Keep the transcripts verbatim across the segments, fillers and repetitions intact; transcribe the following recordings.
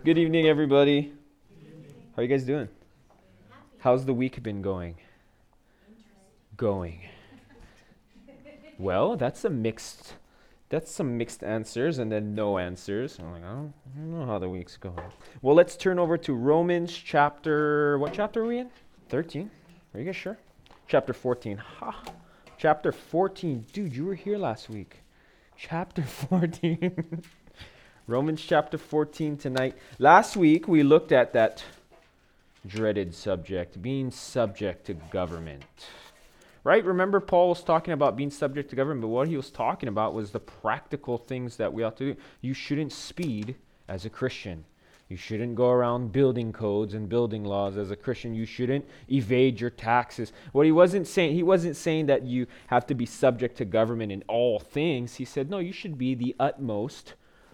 Good evening, everybody. How are you guys doing? How's the week been going? Going. Well, that's a mixed, that's some mixed answers and then no answers. I'm like, I don't, I don't know how the week's going. Well, let's turn over to Romans chapter, what chapter are we in? thirteen. Are you guys sure? Chapter fourteen. Ha! Chapter fourteen. Dude, you were here last week. Chapter fourteen. Romans chapter fourteen tonight. Last week we looked at that dreaded subject, being subject to government. Right? Remember Paul was talking about being subject to government, but what he was talking about was the practical things that we ought to do. You shouldn't speed as a Christian. You shouldn't go around building codes and building laws as a Christian. You shouldn't evade your taxes. What he wasn't saying, he wasn't saying that you have to be subject to government in all things. He said, no, you should be the utmost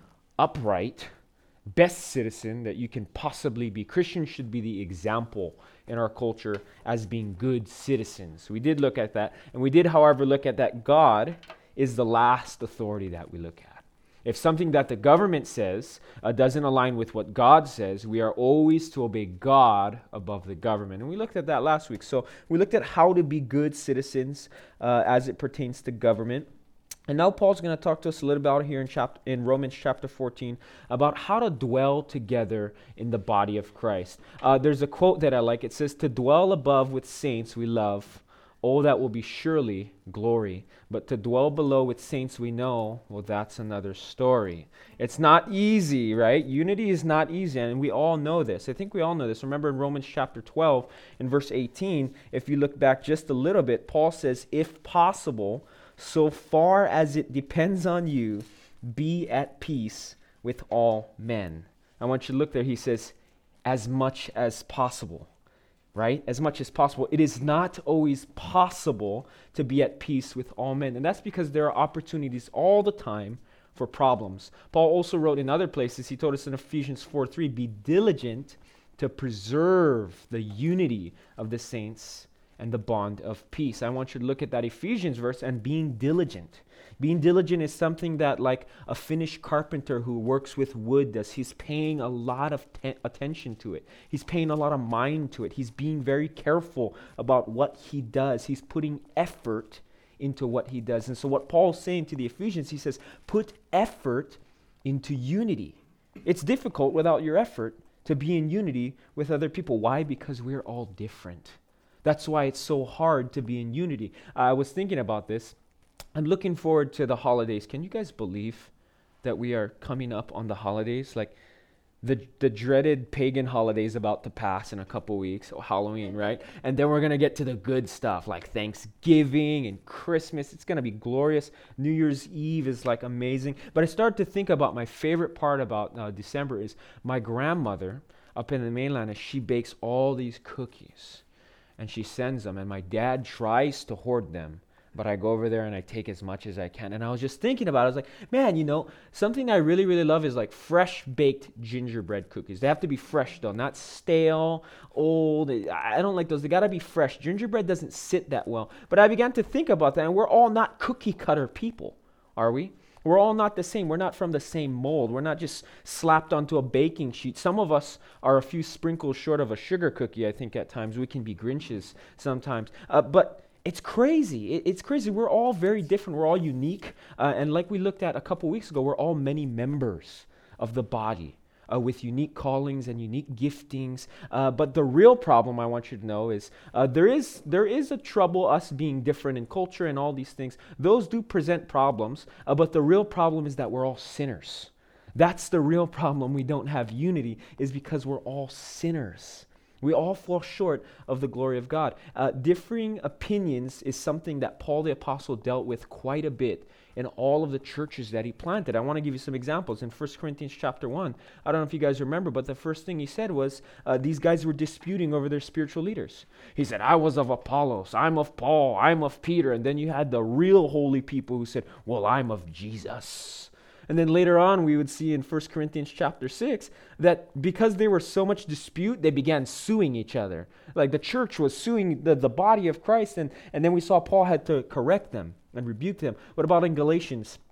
upright, best citizen that you can possibly be. Christians should be the example in our culture as being good citizens. We did look at that. And we did, however, look at that God is the last authority that we look at. If something that the government says uh, doesn't align with what God says, we are always to obey God above the government. And we looked at that last week. So we looked at how to be good citizens uh, as it pertains to government. And now Paul's going to talk to us a little about here in chapter in Romans chapter fourteen about how to dwell together in the body of Christ. Uh, there's a quote that I like. It says, "To dwell above with saints we love, oh, that will be surely glory. But to dwell below with saints we know, well, that's another story." It's not easy, right? Unity is not easy, and we all know this. I think we all know this. Remember in Romans chapter twelve, in verse eighteen, if you look back just a little bit, Paul says, "If possible, so far as it depends on you, be at peace with all men." I want you to look there. He says, as much as possible, right? As much as possible. It is not always possible to be at peace with all men. And that's because there are opportunities all the time for problems. Paul also wrote in other places, he told us in Ephesians four three, be diligent to preserve the unity of the saints and the bond of peace. I want you to look at that Ephesians verse and being diligent. Being diligent is something that like a Finnish carpenter who works with wood does. He's paying a lot of te- attention to it. He's paying a lot of mind to it. He's being very careful about what he does. He's putting effort into what he does. And so what Paul's saying to the Ephesians, he says, put effort into unity. It's difficult without your effort to be in unity with other people. Why? Because we're all different. That's why it's so hard to be in unity. I was thinking about this. I'm looking forward to the holidays. Can you guys believe that we are coming up on the holidays? Like the the dreaded pagan holidays about to pass in a couple weeks, or Halloween, right? And then we're going to get to the good stuff like Thanksgiving and Christmas. It's going to be glorious. New Year's Eve is like amazing. But I started to think about my favorite part about uh, December is my grandmother up in the mainland, she bakes all these cookies. And she sends them, and my dad tries to hoard them, but I go over there and I take as much as I can. And I was just thinking about it. I was like, man, you know, something I really, really love is like fresh baked gingerbread cookies. They have to be fresh though, not stale, old. I don't like those. They got to be fresh. Gingerbread doesn't sit that well. But I began to think about that, and we're all not cookie cutter people, are we? We're all not the same. We're not from the same mold. We're not just slapped onto a baking sheet. Some of us are a few sprinkles short of a sugar cookie, I think, at times. We can be Grinches sometimes. Uh, but it's crazy. It, it's crazy. We're all very different. We're all unique. Uh, and like we looked at a couple weeks ago, we're all many members of the body. Uh, with unique callings and unique giftings. Uh, but the real problem I want you to know is uh, there is there is a trouble us being different in culture and all these things. Those do present problems, uh, but the real problem is that we're all sinners. That's the real problem. We don't have unity is because we're all sinners. We all fall short of the glory of God. Uh, differing opinions is something that Paul the Apostle dealt with quite a bit in all of the churches that he planted. I want to give you some examples. In First Corinthians chapter one, I don't know if you guys remember, but the first thing he said was uh, these guys were disputing over their spiritual leaders. He said, I was of Apollos, I'm of Paul, I'm of Peter. And then you had the real holy people who said, well, I'm of Jesus. And then later on, we would see in First Corinthians chapter six that because there was so much dispute, they began suing each other. Like the church was suing the, the body of Christ, and, and then we saw Paul had to correct them and rebuke them. What about in Galatians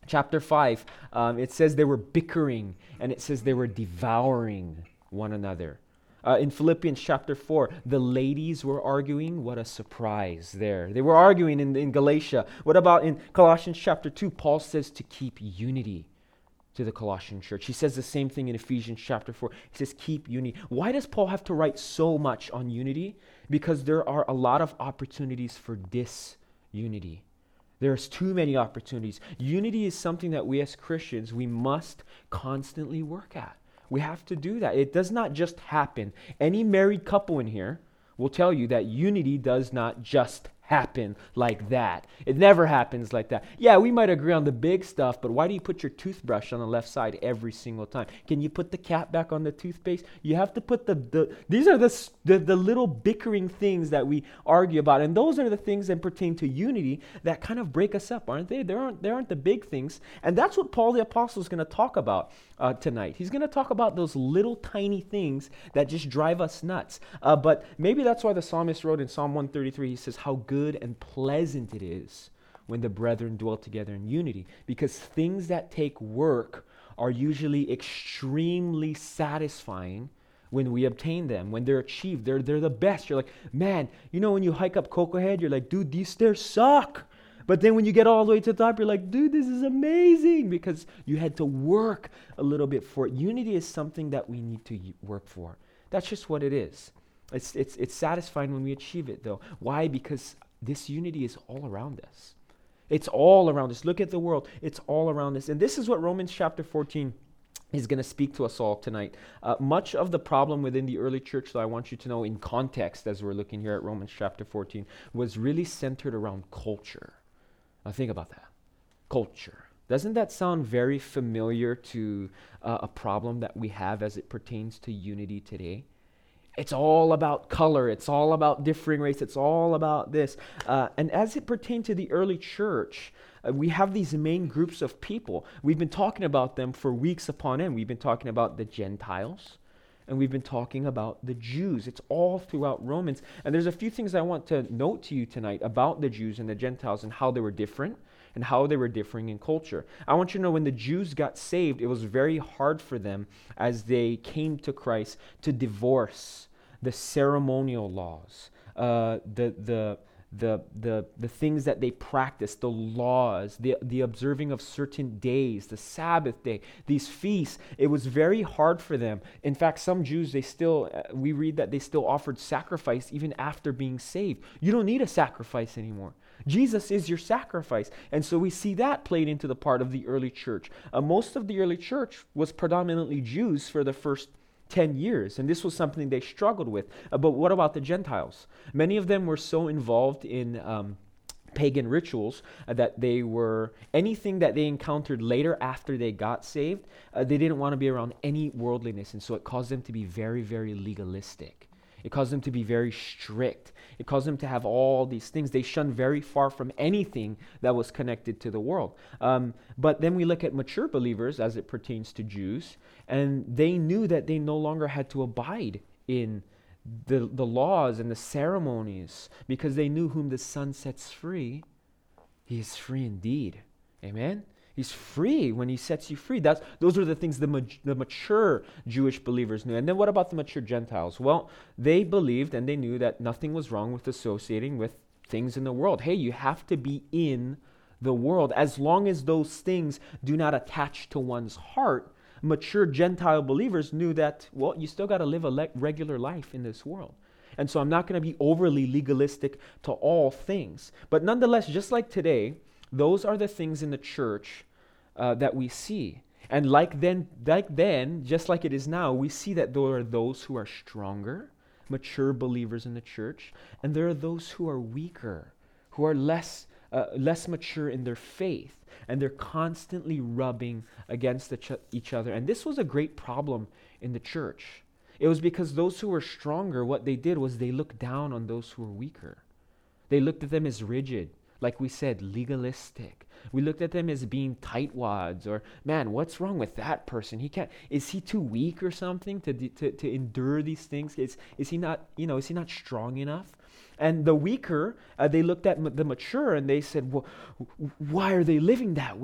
Chapter five, um, it says they were bickering, and it says they were devouring one another. Uh, in Philippians chapter four, the ladies were arguing. What a surprise there. They were arguing in, in Galatia. What about in Colossians chapter two? Paul says to keep unity to the Colossian church. He says the same thing in Ephesians chapter four. He says keep unity. Why does Paul have to write so much on unity? Because there are a lot of opportunities for disunity. There's too many opportunities. Unity is something that we as Christians, we must constantly work at. We have to do that. It does not just happen. Any married couple in here will tell you that unity does not just happen like that. It never happens like that. Yeah, we might agree on the big stuff, but why do you put your toothbrush on the left side every single time? Can you put the cap back on the toothpaste? You have to put the, the these are the, the, the little bickering things that we argue about, and those are the things that pertain to unity that kind of break us up, aren't they? There aren't, there aren't the big things, and that's what Paul the Apostle is going to talk about uh, tonight. He's going to talk about those little tiny things that just drive us nuts, uh, but maybe that's why the psalmist wrote in Psalm one thirty-three, he says, how good and pleasant it is when the brethren dwell together in unity, because things that take work are usually extremely satisfying when we obtain them, when they're achieved. They're, they're the best. You're like, man, you know when you hike up Cocoa Head, you're like, dude, these stairs suck. But then when you get all the way to the top, you're like, dude, this is amazing, because you had to work a little bit for it. Unity is something that we need to work for. That's just what it is. It's, it's, it's satisfying when we achieve it, though. Why? Because this unity is all around us. It's all around us. Look at the world. It's all around us. And this is what Romans chapter fourteen is going to speak to us all tonight. Uh, much of the problem within the early church, so I want you to know in context as we're looking here at Romans chapter fourteen, was really centered around culture. Now think about that. Culture. Doesn't that sound very familiar to uh, a problem that we have as it pertains to unity today? It's all about color. It's all about differing race. It's all about this. Uh, and as it pertained to the early church, uh, we have these main groups of people. We've been talking about them for weeks upon end. We've been talking about the Gentiles, and we've been talking about the Jews. It's all throughout Romans. And there's a few things I want to note to you tonight about the Jews and the Gentiles and how they were different and how they were differing in culture. I want you to know when the Jews got saved, it was very hard for them as they came to Christ to divorce the ceremonial laws, uh, the the the the the things that they practiced, the laws, the the observing of certain days, the Sabbath day, these feasts. It was very hard for them. In fact, some Jews, they still, uh, we read that they still offered sacrifice even after being saved. You don't need a sacrifice anymore. Jesus is your sacrifice. And so we see that played into the part of the early church. Uh, most of the early church was predominantly Jews for the first ten years, and this was something they struggled with. Uh, but what about the Gentiles? Many of them were so involved in um, pagan rituals uh, that they were, anything that they encountered later after they got saved, uh, they didn't want to be around any worldliness, and so it caused them to be very, very legalistic. It caused them to be very strict. It caused them to have all these things. They shunned very far from anything that was connected to the world. Um, but then we look at mature believers as it pertains to Jews, and they knew that they no longer had to abide in the, the laws and the ceremonies, because they knew whom the Son sets free, he is free indeed. Amen? He's free when he sets you free. That's those are the things the, ma- the mature Jewish believers knew. And then what about the mature Gentiles? Well, they believed and they knew that nothing was wrong with associating with things in the world. Hey, you have to be in the world. As long as those things do not attach to one's heart, mature Gentile believers knew that, well, you still got to live a le- regular life in this world. And so I'm not going to be overly legalistic to all things. But nonetheless, just like today, those are the things in the church uh, that we see. And like then, like then, just like it is now, we see that there are those who are stronger, mature believers in the church, and there are those who are weaker, who are less uh, less mature in their faith, and they're constantly rubbing against each, each other. And this was a great problem in the church. It was because those who were stronger, what they did was they looked down on those who were weaker. They looked at them as rigid. Like we said, legalistic. We looked at them as being tightwads, or, man, what's wrong with that person? He can't, is he too weak or something to to, to endure these things? Is, is he not, you know, is he not strong enough? And the weaker, uh, they looked at m- the mature and they said, well, why are they living that way?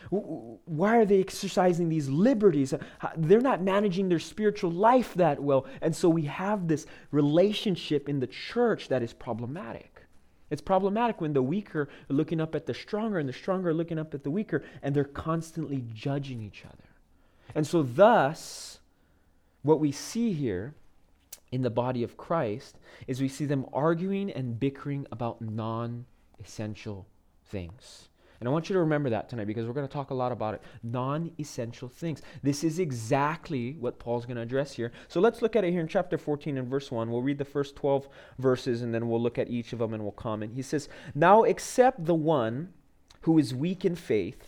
Why are they exercising these liberties? They're not managing their spiritual life that well. And so we have this relationship in the church that is problematic. It's problematic when the weaker are looking up at the stronger and the stronger are looking up at the weaker, and they're constantly judging each other. And so thus, what we see here in the body of Christ is we see them arguing and bickering about non-essential things. And I want you to remember that tonight, because we're going to talk a lot about it. Non-essential things. This is exactly what Paul's going to address here. So let's look at it here in chapter fourteen and verse one. We'll read the first twelve verses, and then we'll look at each of them and we'll comment. He says, "Now accept the one who is weak in faith,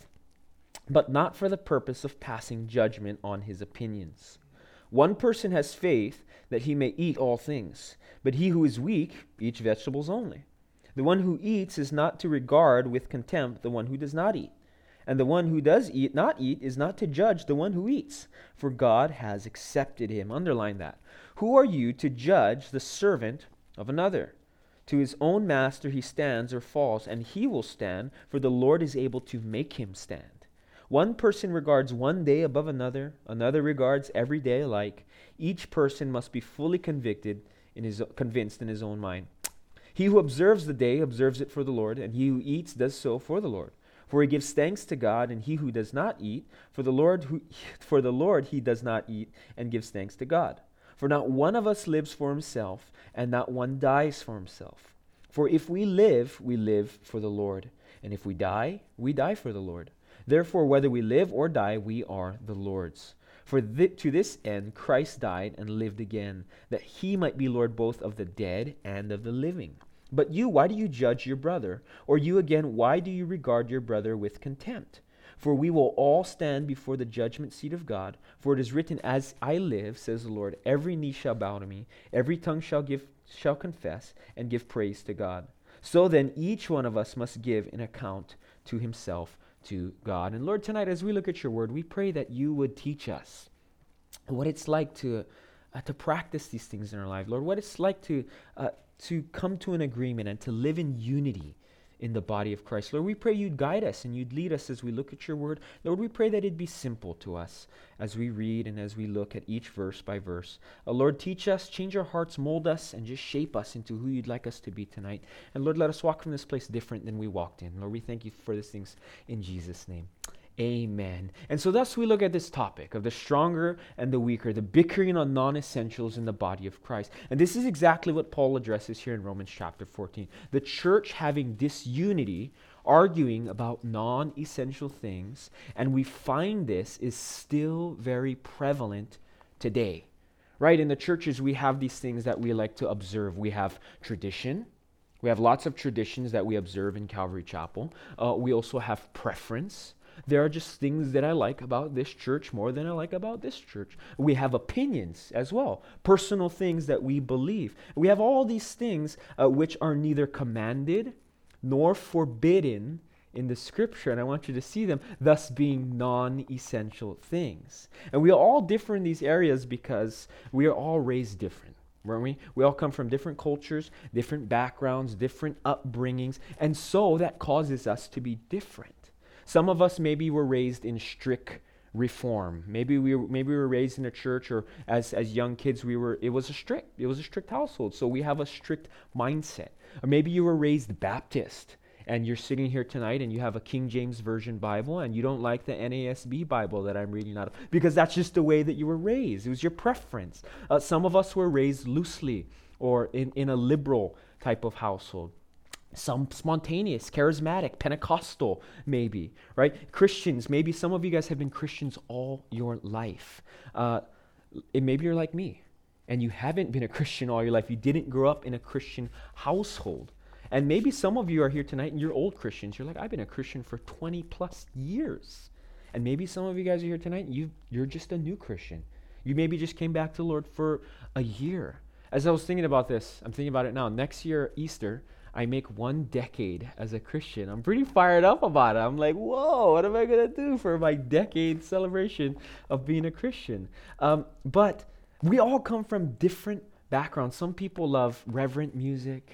but not for the purpose of passing judgment on his opinions. One person has faith that he may eat all things, but he who is weak eats vegetables only. The one who eats is not to regard with contempt the one who does not eat. And the one who does eat, not eat, is not to judge the one who eats, for God has accepted him." Underline that. "Who are you to judge the servant of another? To his own master he stands or falls, and he will stand, for the Lord is able to make him stand. One person regards one day above another, another regards every day alike. Each person must be fully convicted in his, convinced in his own mind. He who observes the day observes it for the Lord, and he who eats does so for the Lord. For he gives thanks to God, and he who does not eat, for the Lord who, for the Lord he does not eat, and gives thanks to God. For not one of us lives for himself, and not one dies for himself. For if we live, we live for the Lord, and if we die, we die for the Lord. Therefore, whether we live or die, we are the Lord's. For th- to this end Christ died and lived again, that he might be Lord both of the dead and of the living. But you, why do you judge your brother? Or you again, why do you regard your brother with contempt? For we will all stand before the judgment seat of God. For it is written, as I live, says the Lord, every knee shall bow to me, every tongue shall give, shall confess and give praise to God. So then each one of us must give an account to himself to God." And Lord, tonight as we look at your word, we pray that you would teach us what it's like to uh, to practice these things in our life. Lord, what it's like to uh, to come to an agreement and to live in unity in the body of Christ. Lord, we pray you'd guide us and you'd lead us as we look at your word. Lord, we pray that it'd be simple to us as we read and as we look at each verse by verse. Uh, Lord, teach us, change our hearts, mold us, and just shape us into who you'd like us to be tonight. And Lord, let us walk from this place different than we walked in. Lord, we thank you for these things in Jesus' name. Amen. And so thus we look at this topic of the stronger and the weaker, the bickering on non-essentials in the body of Christ. And this is exactly what Paul addresses here in Romans chapter fourteen. The church having disunity, arguing about non-essential things, and we find this is still very prevalent today. Right? In the churches we have these things that we like to observe. We have tradition. We have lots of traditions that we observe in Calvary Chapel. Uh, we also have preference. There are just things that I like about this church more than I like about this church. We have opinions as well, personal things that we believe. We have all these things uh, which are neither commanded nor forbidden in the scripture, and I want you to see them, thus being non-essential things. And we all differ in these areas because we are all raised different. Weren't we? We all come from different cultures, different backgrounds, different upbringings, and so that causes us to be different. Some of us maybe were raised in strict reform. Maybe we were, maybe we were raised in a church, or as as young kids we were. It was a strict. It was a strict household, so we have a strict mindset. Or maybe you were raised Baptist, and you're sitting here tonight and you have a King James Version Bible, and you don't like the N A S B Bible that I'm reading out of because that's just the way that you were raised. It was your preference. Uh, some of us were raised loosely or in in a liberal type of household. Some spontaneous, charismatic, Pentecostal, maybe, right? Christians, maybe some of you guys have been Christians all your life. Uh, and maybe you're like me, and you haven't been a Christian all your life. You didn't grow up in a Christian household. And maybe some of you are here tonight and you're old Christians. You're like, I've been a Christian for twenty plus years. And maybe some of you guys are here tonight and you, you're just a new Christian. You maybe just came back to the Lord for a year. As I was thinking about this, I'm thinking about it now. Next year, Easter, I make one decade as a Christian. I'm pretty fired up about it. I'm like, whoa, what am I going to do for my decade celebration of being a Christian? Um, but we all come from different backgrounds. Some people love reverent music,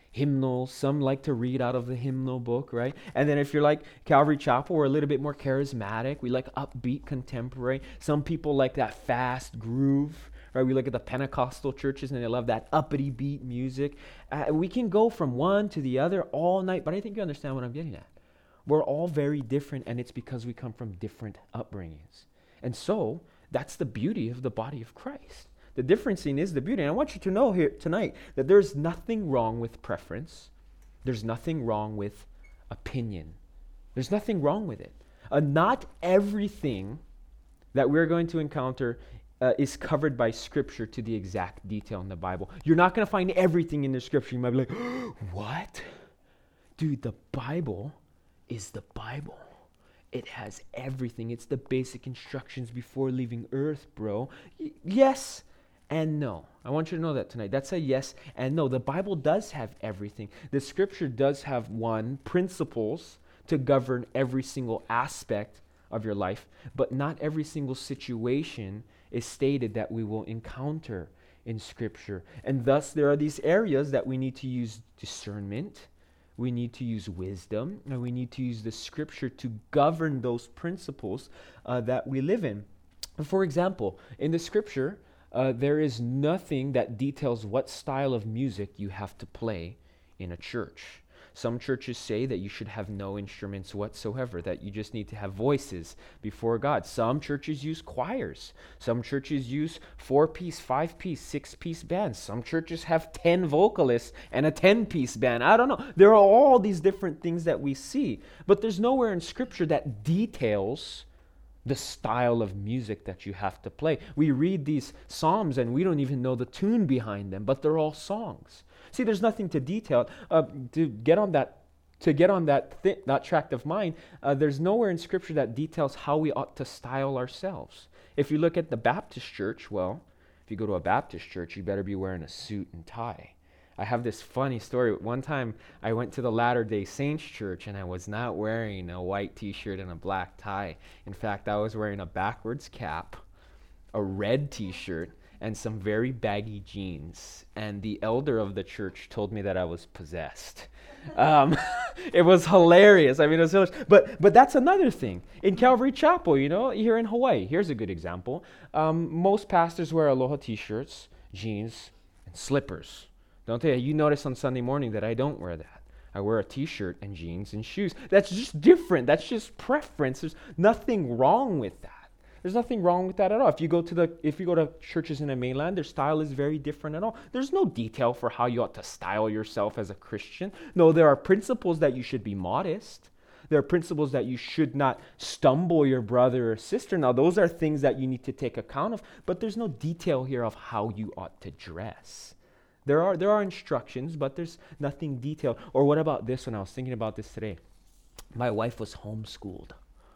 hymnals. Some like to read out of the hymnal book, right? And then if you're like Calvary Chapel, we're a little bit more charismatic. We like upbeat contemporary. Some people like that fast groove, right? We look at the Pentecostal churches and they love that uppity beat music. Uh, we can go from one to the other all night, but I think you understand what I'm getting at. We're all very different, and it's because we come from different upbringings. And so that's the beauty of the body of Christ. The differencing is the beauty. And I want you to know here tonight that there's nothing wrong with preference. There's nothing wrong with opinion. There's nothing wrong with it. Uh, not everything that we're going to encounter uh, is covered by Scripture to the exact detail in the Bible. You're not going to find everything in the Scripture. You might be like, what? Dude, the Bible is the Bible. It has everything. It's the basic instructions before leaving earth, bro. Y- yes and no. I want you to know that tonight. That's a yes and no. The Bible does have everything. The Scripture does have, one, principles to govern every single aspect of your life, but not every single situation is stated that we will encounter in Scripture. And thus, there are these areas that we need to use discernment. We need to use wisdom, and we need to use the Scripture to govern those principles uh, that we live in. For example, in the Scripture, uh, there is nothing that details what style of music you have to play in a church. Some churches say that you should have no instruments whatsoever, that you just need to have voices before God. Some churches use choirs. Some churches use four-piece, five-piece, six-piece bands. Some churches have ten vocalists and a ten-piece band. I don't know. There are all these different things that we see. But there's nowhere in Scripture that details the style of music that you have to play. We read these psalms and we don't even know the tune behind them, but they're all songs. See, there's nothing to detail. Uh, to get on that, to get on that th- that tract of mind, uh, there's nowhere in Scripture that details how we ought to style ourselves. If you look at the Baptist church, well, if you go to a Baptist church, you better be wearing a suit and tie. I have this funny story. One time, I went to the Latter-day Saints church, and I was not wearing a white T-shirt and a black tie. In fact, I was wearing a backwards cap, a red T-shirt, and some very baggy jeans. And the elder of the church told me that I was possessed. Um, it was hilarious. I mean, it was hilarious. But, but that's another thing. In Calvary Chapel, you know, here in Hawaii, here's a good example. Um, most pastors wear aloha T-shirts, jeans, and slippers. Don't they? You notice on Sunday morning that I don't wear that. I wear a T-shirt and jeans and shoes. That's just different. That's just preference. There's nothing wrong with that. There's nothing wrong with that at all. If you go to the if you go to churches in the mainland, their style is very different at all. There's no detail for how you ought to style yourself as a Christian. No, there are principles that you should be modest. There are principles that you should not stumble your brother or sister. Now, those are things that you need to take account of, but there's no detail here of how you ought to dress. There are there are instructions, but there's nothing detailed. Or what about this one? I was thinking about this today. My wife was homeschooled.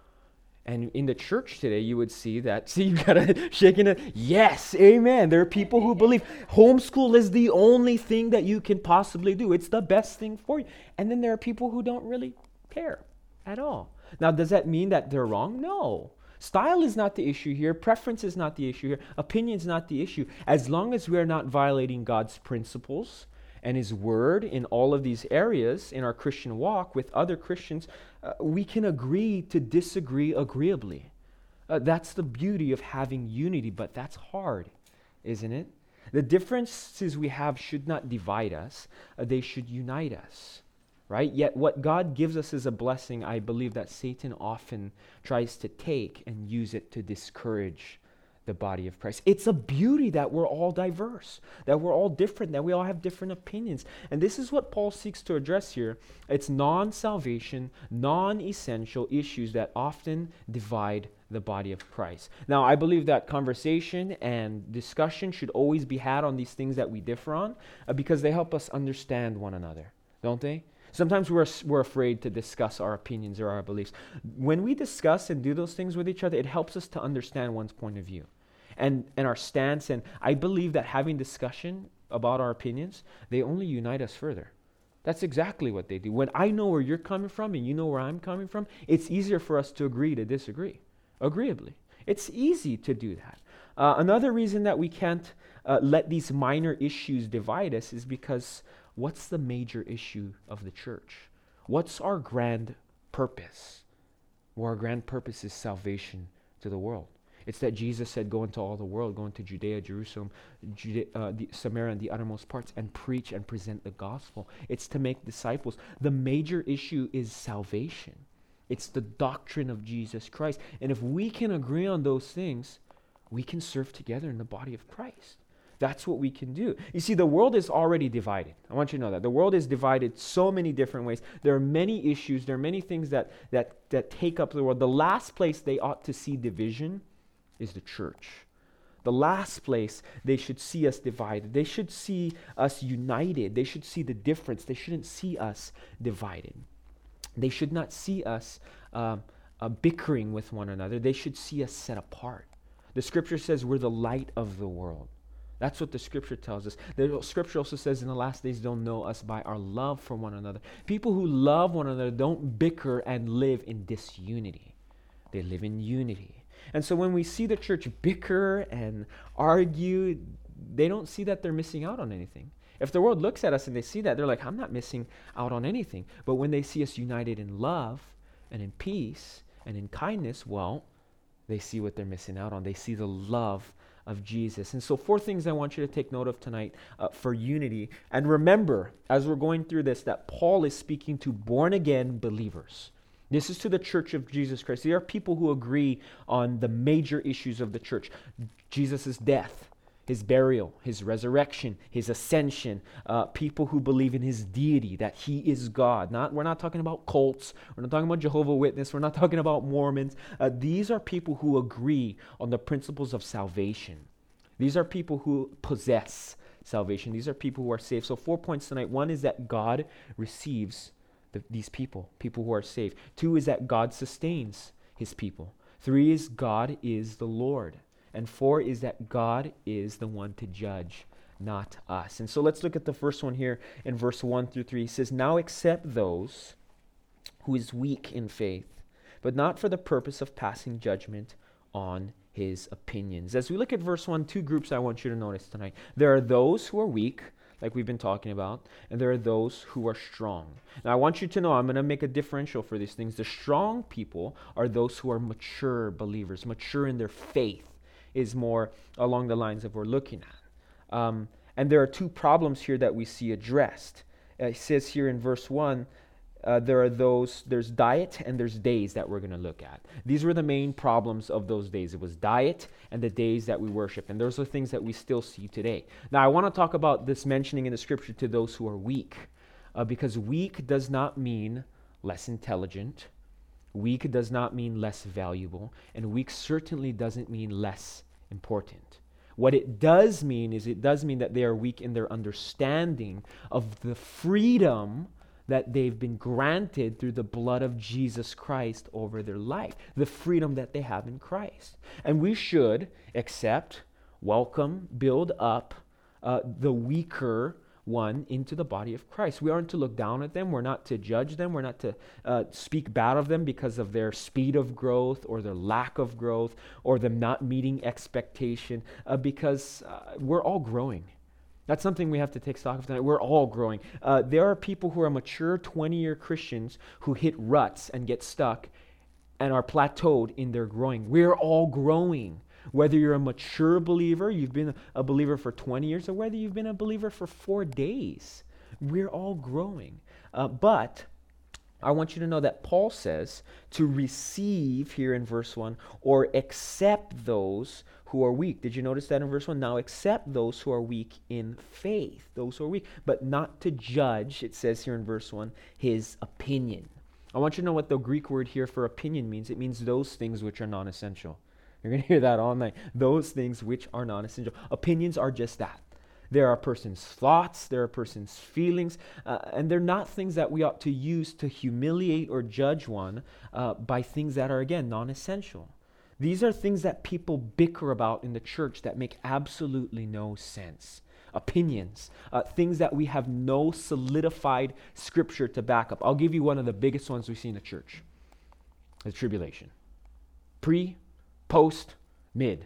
And in the church today, you would see that, see, you got to shaking it. Yes, amen. There are people who believe homeschool is the only thing that you can possibly do. It's the best thing for you. And then there are people who don't really care at all. Now, does that mean that they're wrong? No. Style is not the issue here. Preference is not the issue here. Opinion is not the issue. As long as we are not violating God's principles and His Word in all of these areas in our Christian walk with other Christians, uh, we can agree to disagree agreeably. Uh, that's the beauty of having unity, but that's hard, isn't it? The differences we have should not divide us. Uh, they should unite us, right? Yet what God gives us is a blessing, I believe, that Satan often tries to take and use it to discourage the body of Christ. It's a beauty that we're all diverse, that we're all different, that we all have different opinions. And this is what Paul seeks to address here. It's non-salvation, non-essential issues that often divide the body of Christ. Now, I believe that conversation and discussion should always be had on these things that we differ on uh, because they help us understand one another, don't they? Sometimes we're, we're afraid to discuss our opinions or our beliefs. When we discuss and do those things with each other, it helps us to understand one's point of view and, and our stance. And I believe that having discussion about our opinions, they only unite us further. That's exactly what they do. When I know where you're coming from and you know where I'm coming from, it's easier for us to agree to disagree, agreeably. It's easy to do that. Uh, another reason that we can't uh, let these minor issues divide us is because what's the major issue of the church? What's our grand purpose? Well, our grand purpose is salvation to the world. It's that Jesus said, go into all the world, go into Judea, Jerusalem, Judea, uh, the Samaria, and the uttermost parts, and preach and present the gospel. It's to make disciples. The major issue is salvation. It's the doctrine of Jesus Christ. And if we can agree on those things, we can serve together in the body of Christ. That's what we can do. You see, the world is already divided. I want you to know that. The world is divided so many different ways. There are many issues. There are many things that, that, that take up the world. The last place they ought to see division is the church. The last place they should see us divided. They should see us united. They should see the difference. They shouldn't see us divided. They should not see us uh, uh, bickering with one another. They should see us set apart. The scripture says we're the light of the world. That's what the scripture tells us. The scripture also says in the last days they'll know us by our love for one another. People who love one another don't bicker and live in disunity. They live in unity. And so when we see the church bicker and argue, they don't see that they're missing out on anything. If the world looks at us and they see that, they're like, I'm not missing out on anything. But when they see us united in love and in peace and in kindness, well, they see what they're missing out on. They see the love of Jesus. And so four things I want you to take note of tonight uh, for unity. And remember, as we're going through this, that Paul is speaking to born-again believers. This is to the church of Jesus Christ. There are people who agree on the major issues of the church. Jesus' death, his burial, his resurrection, his ascension, uh, people who believe in his deity, that he is God. Not, we're not talking about cults. We're not talking about Jehovah's Witnesses. We're not talking about Mormons. Uh, these are people who agree on the principles of salvation. These are people who possess salvation. These are people who are saved. So four points tonight. One is that God receives the, these people, people who are saved. Two is that God sustains his people. Three is God is the Lord. And four is that God is the one to judge, not us. And so let's look at the first one here in verse one through three. He says, now accept those who is weak in faith, but not for the purpose of passing judgment on his opinions. As we look at verse one, two groups I want you to notice tonight. There are those who are weak, like we've been talking about, and there are those who are strong. Now I want you to know, I'm going to make a differential for these things. The strong people are those who are mature believers, mature in their faith, is more along the lines of what we're looking at. Um, and there are two problems here that we see addressed. Uh, it says here in verse one, uh, there are those, there's diet and there's days that we're going to look at. These were the main problems of those days. It was diet and the days that we worship. And those are things that we still see today. Now, I want to talk about this mentioning in the scripture to those who are weak, uh, because weak does not mean less intelligent. Weak does not mean less valuable. And weak certainly doesn't mean less important. What it does mean is it does mean that they are weak in their understanding of the freedom that they've been granted through the blood of Jesus Christ over their life, the freedom that they have in Christ. And we should accept, welcome, build up uh, the weaker one into the body of Christ. We aren't to look down at them. We're not to judge them. We're not to uh, speak bad of them because of their speed of growth or their lack of growth or them not meeting expectation, uh, because uh, we're all growing. That's something we have to take stock of tonight. We're all growing. Uh, there are people who are mature twenty-year Christians who hit ruts and get stuck and are plateaued in their growing. We're all growing. Whether you're a mature believer, you've been a believer for twenty years, or whether you've been a believer for four days, we're all growing. Uh, but I want you to know that Paul says to receive here in verse one, or accept those who are weak. Did you notice that in verse one? Now accept those who are weak in faith, those who are weak, but not to judge, it says here in verse one, his opinion. I want you to know what the Greek word here for opinion means. It means those things which are non-essential. You're going to hear that all night. Those things which are non-essential. Opinions are just that. They're a person's thoughts, they're a person's feelings, uh, and they're not things that we ought to use to humiliate or judge one uh, by things that are, again, non-essential. These are things that people bicker about in the church that make absolutely no sense. Opinions, uh, things that we have no solidified scripture to back up. I'll give you one of the biggest ones we see in the church. The tribulation. Pre, post, mid.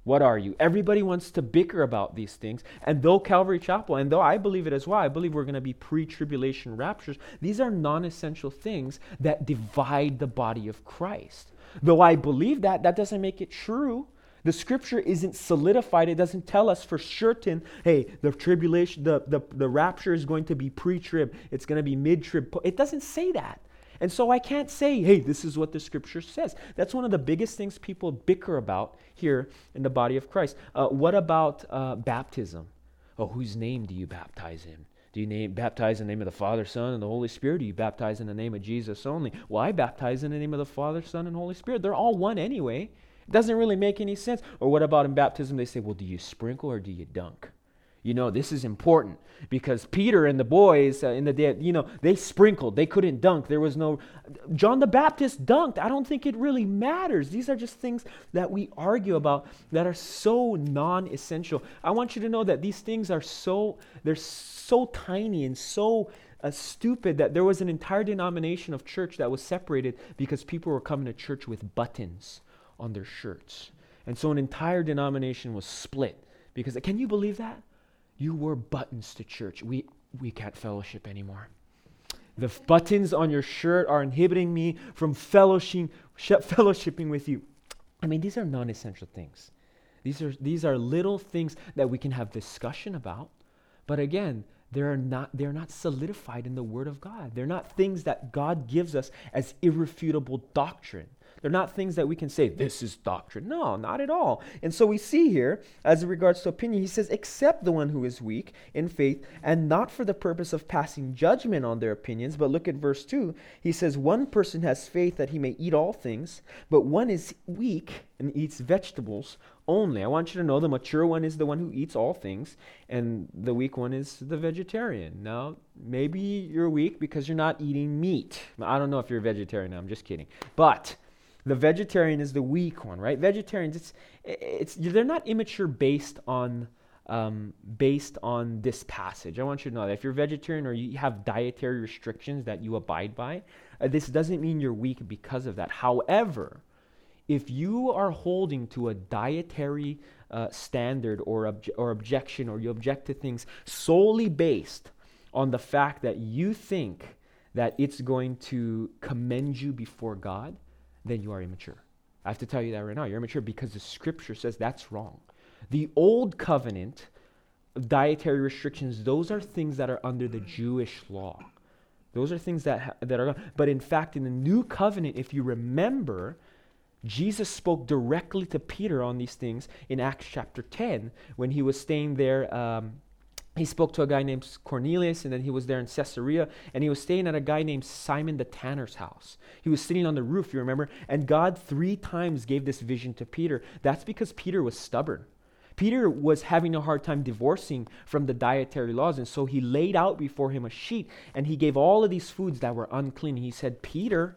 What are you? Everybody wants to bicker about these things. And though Calvary Chapel, and though I believe it as well, I believe we're going to be pre-tribulation raptures, these are non-essential things that divide the body of Christ. Though I believe that, that doesn't make it true. The scripture isn't solidified. It doesn't tell us for certain, hey, the tribulation, the, the, the rapture is going to be pre-trib. It's going to be mid-trib. It doesn't say that. And so I can't say, hey, this is what the scripture says. That's one of the biggest things people bicker about here in the body of Christ. Uh, what about uh, baptism? Oh, whose name do you baptize in? Do you name, baptize in the name of the Father, Son, and the Holy Spirit? Do you baptize in the name of Jesus only? Well, I baptize in the name of the Father, Son, and Holy Spirit. They're all one anyway. It doesn't really make any sense. Or what about in baptism? They say, well, do you sprinkle or do you dunk? You know, this is important because Peter and the boys uh, in the day, you know, they sprinkled. They couldn't dunk. There was no, John the Baptist dunked. I don't think it really matters. These are just things that we argue about that are so non-essential. I want you to know that these things are so, they're so tiny and so uh, stupid that there was an entire denomination of church that was separated because people were coming to church with buttons on their shirts. And so an entire denomination was split because, can you believe that? You wore buttons to church. We we can't fellowship anymore. The f- buttons on your shirt are inhibiting me from fellowship, sh- fellowshipping with you. I mean, these are non-essential things. These are these are little things that we can have discussion about. But again, they're not they're not solidified in the Word of God. They're not things that God gives us as irrefutable doctrine. They're not things that we can say, this is doctrine. No, not at all. And so we see here, as in regards to opinion, he says, accept the one who is weak in faith, and not for the purpose of passing judgment on their opinions. But look at verse two. He says, one person has faith that he may eat all things, but one is weak and eats vegetables only. I want you to know the mature one is the one who eats all things, and the weak one is the vegetarian. Now, maybe you're weak because you're not eating meat. I don't know if you're a vegetarian. I'm just kidding. But the vegetarian is the weak one, right? Vegetarians, it's it's they're not immature based on um, based on this passage. I want you to know that if you're vegetarian or you have dietary restrictions that you abide by, uh, this doesn't mean you're weak because of that. However, if you are holding to a dietary uh, standard or obje- or objection, or you object to things solely based on the fact that you think that it's going to commend you before God, then you are immature. I have to tell you that right now. You're immature because the scripture says that's wrong. The old covenant dietary restrictions, those are things that are under the Jewish law. Those are things that ha- that are, but in fact, in the new covenant, if you remember, Jesus spoke directly to Peter on these things in Acts chapter ten when he was staying there. Um, He spoke to a guy named Cornelius, and then he was there in Caesarea, and he was staying at a guy named Simon the tanner's house. He was sitting on the roof, you remember, and God three times gave this vision to Peter. That's because Peter was stubborn. Peter was having a hard time divorcing from the dietary laws, and so he laid out before him a sheet, and he gave all of these foods that were unclean. He said, Peter,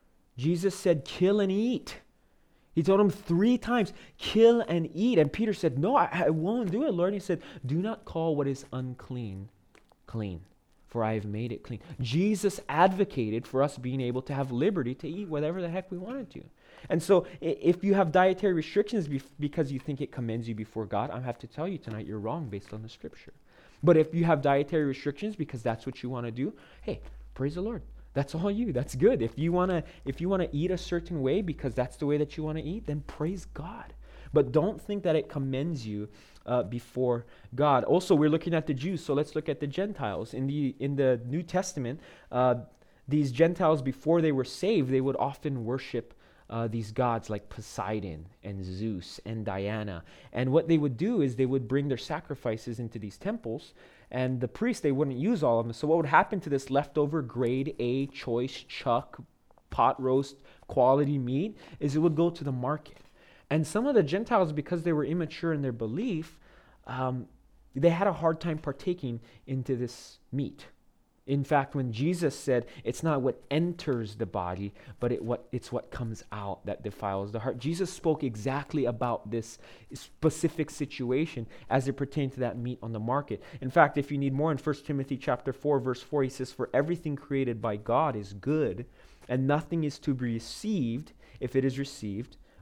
Jesus said, kill and eat. He told him three times, kill and eat. And Peter said, no, I, I won't do it, Lord. And he said, do not call what is unclean clean, for I have made it clean. Jesus advocated for us being able to have liberty to eat whatever the heck we wanted to. And so if you have dietary restrictions bef- because you think it commends you before God, I have to tell you tonight you're wrong based on the scripture. But if you have dietary restrictions because that's what you want to do, hey, praise the Lord. That's all you. That's good. If you want to if you want to eat a certain way because that's the way that you want to eat, then praise God. But don't think that it commends you uh, before God. Also, we're looking at the Jews, so let's look at the Gentiles. In the in the New Testament, uh, these Gentiles, before they were saved, they would often worship uh, these gods like Poseidon and Zeus and Diana. And what they would do is they would bring their sacrifices into these temples, and the priests, they wouldn't use all of them. So what would happen to this leftover grade A, choice, chuck, pot roast, quality meat is it would go to the market. And some of the Gentiles, because they were immature in their belief, um, they had a hard time partaking into this meat. In fact, when Jesus said, it's not what enters the body, but it what it's what comes out that defiles the heart. Jesus spoke exactly about this specific situation as it pertained to that meat on the market. In fact, if you need more, in First Timothy chapter four, verse four, he says, for everything created by God is good, and nothing is to be received if it is received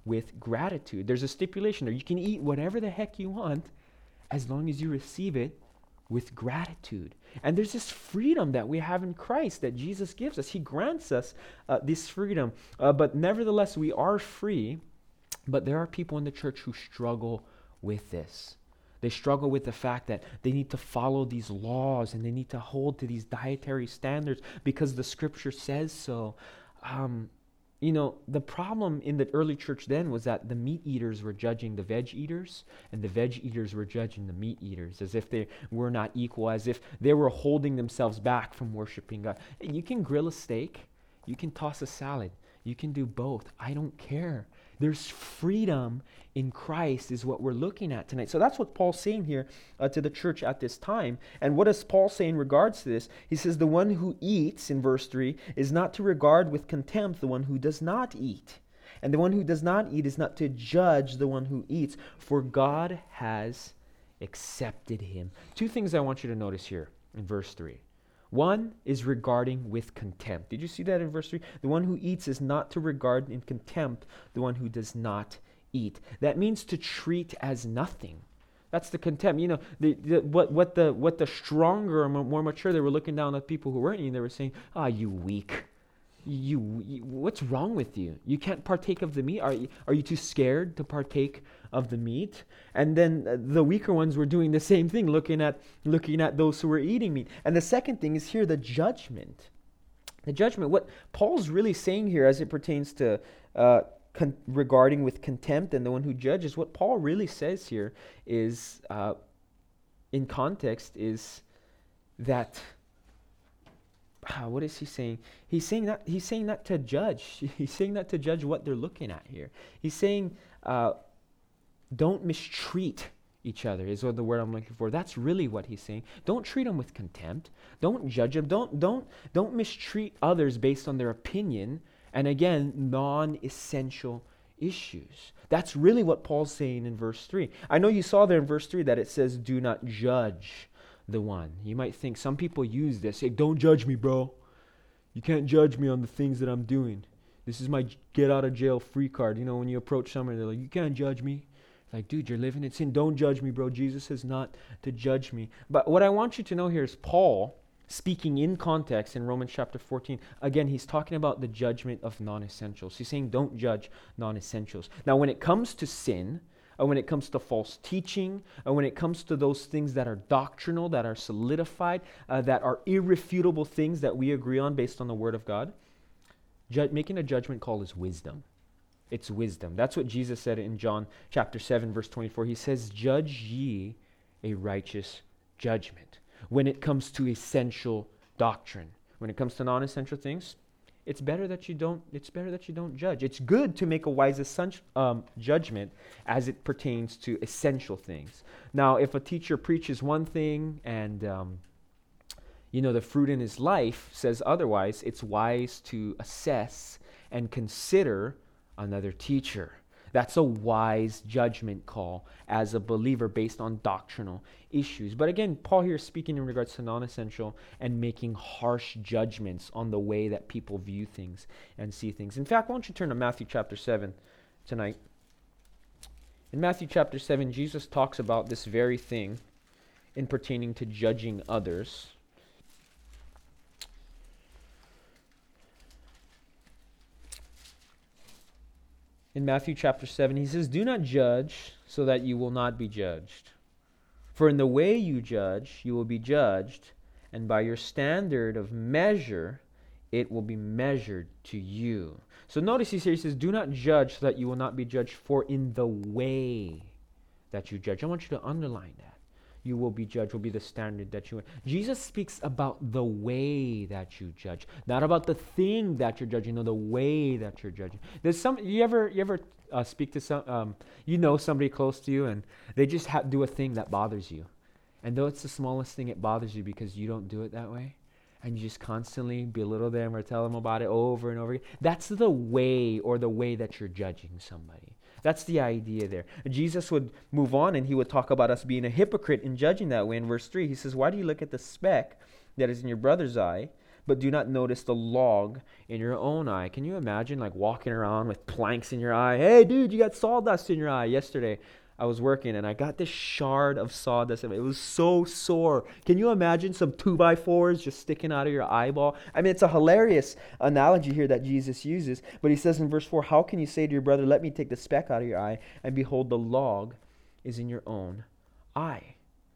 with gratitude. There's a stipulation there. You can eat whatever the heck you want as long as you receive it with gratitude. And there's this freedom that we have in Christ that Jesus gives us. He grants us uh, this freedom. Uh, but nevertheless, we are free. But there are people in the church who struggle with this. They struggle with the fact that they need to follow these laws and they need to hold to these dietary standards because the scripture says so. Um, you know, the problem in the early church then was that the meat eaters were judging the veg eaters and the veg eaters were judging the meat eaters as if they were not equal, as if they were holding themselves back from worshiping God. Hey, you can grill a steak, you can toss a salad, you can do both. I don't care. There's freedom in Christ is what we're looking at tonight. So that's what Paul's saying here uh, to the church at this time. And what does Paul say in regards to this? He says the one who eats, in verse three, is not to regard with contempt the one who does not eat. And the one who does not eat is not to judge the one who eats, for God has accepted him. Two things I want you to notice here in verse three. One is regarding with contempt. Did you see that in verse three? The one who eats is not to regard in contempt the one who does not eat. That means to treat as nothing. That's the contempt. You know, the, the, what, what, the, what the stronger or more mature, they were looking down at people who weren't eating. They were saying, ah, you weak. You, you, what's wrong with you? You can't partake of the meat? Are you, are you too scared to partake of the meat? And then uh, the weaker ones were doing the same thing, looking at looking at those who were eating meat. And the second thing is here, the judgment. The judgment. What Paul's really saying here as it pertains to uh, con- regarding with contempt and the one who judges, what Paul really says here is, uh, in context, is that Uh, what is he saying? He's saying that he's saying not to judge. He's saying not to judge what they're looking at here. He's saying uh, don't mistreat each other is what the word I'm looking for. That's really what he's saying. Don't treat them with contempt. Don't judge them. Don't don't don't mistreat others based on their opinion. And again, non-essential issues. That's really what Paul's saying in verse three. I know you saw there in verse three that it says, "Do not judge the one." You might think some people use this. Say, don't judge me, bro. You can't judge me on the things that I'm doing. This is my get out of jail free card. You know, when you approach somebody, they're like, you can't judge me. Like, dude, you're living in sin. Don't judge me, bro. Jesus says not to judge me. But what I want you to know here is Paul, speaking in context in Romans chapter fourteen, again, he's talking about the judgment of non-essentials. He's saying don't judge non-essentials. Now, when it comes to sin, or when it comes to false teaching, or when it comes to those things that are doctrinal, that are solidified, uh, that are irrefutable things that we agree on based on the Word of God, ju- making a judgment call is wisdom. It's wisdom. That's what Jesus said in John chapter seven, verse twenty-four. He says, judge ye a righteous judgment. When it comes to essential doctrine, when it comes to non-essential things, It's better that you don't. It's better that you don't judge. It's good to make a wise um, judgment as it pertains to essential things. Now, if a teacher preaches one thing and um, you know the fruit in his life says otherwise, it's wise to assess and consider another teacher. That's a wise judgment call as a believer based on doctrinal issues. But again, Paul here is speaking in regards to non-essential and making harsh judgments on the way that people view things and see things. In fact, why don't you turn to Matthew chapter seven tonight? In Matthew chapter seven, Jesus talks about this very thing in pertaining to judging others. In Matthew chapter seven, he says, do not judge so that you will not be judged. For in the way you judge, you will be judged, and by your standard of measure, it will be measured to you. So notice he says, do not judge so that you will not be judged, for in the way that you judge. I want you to underline that. You will be judged, will be the standard that you... Jesus speaks about the way that you judge, not about the thing that you're judging, no, the way that you're judging. There's some, you ever you ever uh, speak to some, um, you know somebody close to you, and they just ha- do a thing that bothers you. And though it's the smallest thing, it bothers you because you don't do it that way. And you just constantly belittle them or tell them about it over and over again. That's the way or the way that you're judging somebody. That's the idea there. Jesus would move on and he would talk about us being a hypocrite in judging that way. In verse three, he says, why do you look at the speck that is in your brother's eye, but do not notice the log in your own eye. Can you imagine like walking around with planks in your eye? Hey, dude, you got sawdust in your eye. Yesterday, I was working and I got this shard of sawdust. It was so sore. Can you imagine some two by fours just sticking out of your eyeball? I mean, it's a hilarious analogy here that Jesus uses. But he says in verse four, how can you say to your brother, let me take the speck out of your eye, and behold, the log is in your own eye?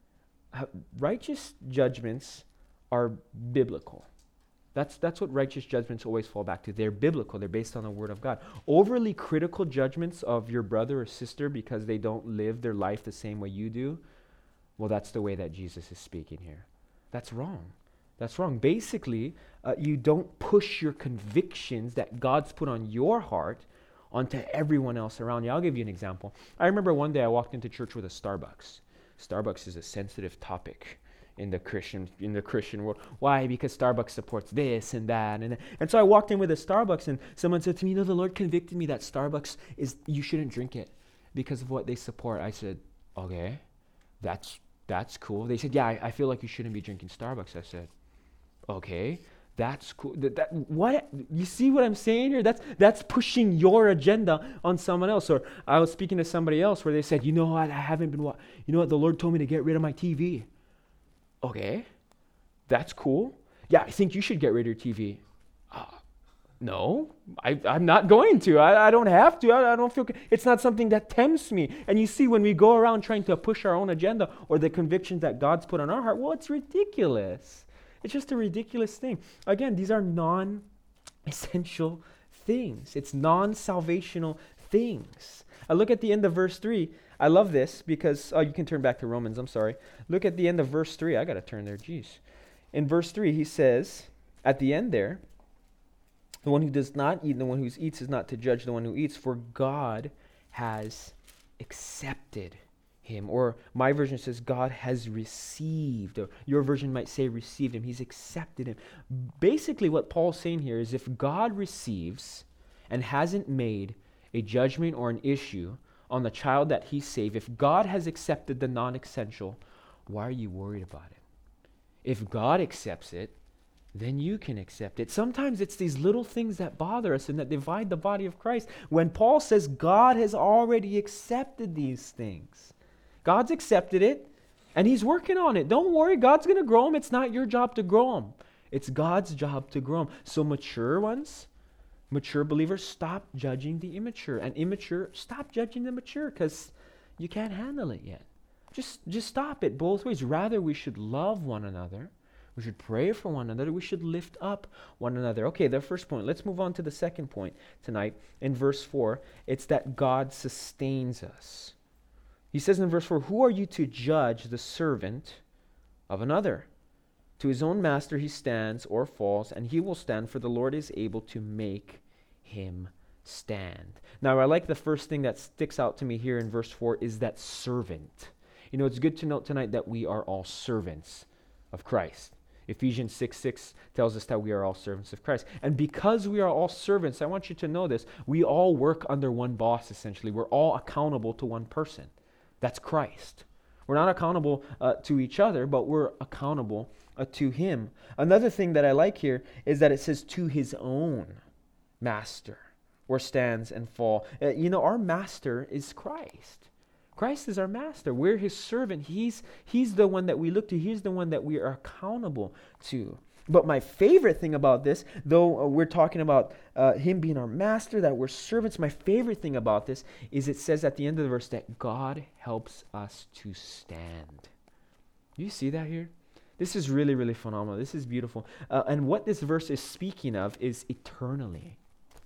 Righteous judgments are biblical. That's that's what righteous judgments always fall back to. They're biblical. They're based on the Word of God. Overly critical judgments of your brother or sister because they don't live their life the same way you do, well, that's the way that Jesus is speaking here. That's wrong. That's wrong. Basically, uh, you don't push your convictions that God's put on your heart onto everyone else around you. I'll give you an example. I remember one day I walked into church with a Starbucks. Starbucks is a sensitive topic in the Christian in the Christian world. Why? Because Starbucks supports this and that. And, and so I walked in with a Starbucks and someone said to me, you know, the Lord convicted me that Starbucks is, you shouldn't drink it because of what they support. I said, okay, that's that's cool. They said, yeah, I, I feel like you shouldn't be drinking Starbucks. I said, okay, that's cool. That, that what you see what I'm saying here? That's that's pushing your agenda on someone else. Or I was speaking to somebody else where they said, you know what, I haven't been wa- you know what, the Lord told me to get rid of my T V. Okay, that's cool. Yeah, I think you should get rid of your T V. Uh, no, I, I'm not going to. I, I don't have to. I, I don't feel, it's not something that tempts me. And you see, when we go around trying to push our own agenda or the convictions that God's put on our heart, well, it's ridiculous. It's just a ridiculous thing. Again, these are non-essential things. It's non-salvational things. I look at the end of verse three. I love this because, oh, you can turn back to Romans, I'm sorry. Look at the end of verse three. I got to turn there, geez. In verse three, he says, at the end there, the one who does not eat and the one who eats is not to judge the one who eats, for God has accepted him. Or my version says God has received, or your version might say received him. He's accepted him. Basically what Paul's saying here is if God receives and hasn't made a judgment or an issue on the child that he saved, if God has accepted the non-essential, why are you worried about it? If God accepts it, then you can accept it. Sometimes it's these little things that bother us and that divide the body of Christ. When Paul says God has already accepted these things, God's accepted it and he's working on it. Don't worry, God's going to grow them. It's not your job to grow them. It's God's job to grow them. So mature ones, mature believers, stop judging the immature. And immature, stop judging the mature because you can't handle it yet. Just, just stop it both ways. Rather, we should love one another. We should pray for one another. We should lift up one another. Okay, the first point. Let's move on to the second point tonight. In verse four, it's that God sustains us. He says in verse four, who are you to judge the servant of another? To his own master he stands or falls, and he will stand, for the Lord is able to make him stand. Now, I like the first thing that sticks out to me here in verse four is that servant. You know, it's good to note tonight that we are all servants of Christ. Ephesians six six tells us that we are all servants of Christ. And because we are all servants, I want you to know this, we all work under one boss, essentially. We're all accountable to one person. That's Christ. We're not accountable uh, to each other, but we're accountable uh, to him. Another thing that I like here is that it says to his own master, or stands and fall. Uh, you know, our master is Christ. Christ is our master. We're his servant. He's, he's the one that we look to. He's the one that we are accountable to. But my favorite thing about this, though uh, we're talking about uh, him being our master, that we're servants, my favorite thing about this is it says at the end of the verse that God helps us to stand. Do you see that here? This is really, really phenomenal. This is beautiful. Uh, and what this verse is speaking of is eternally.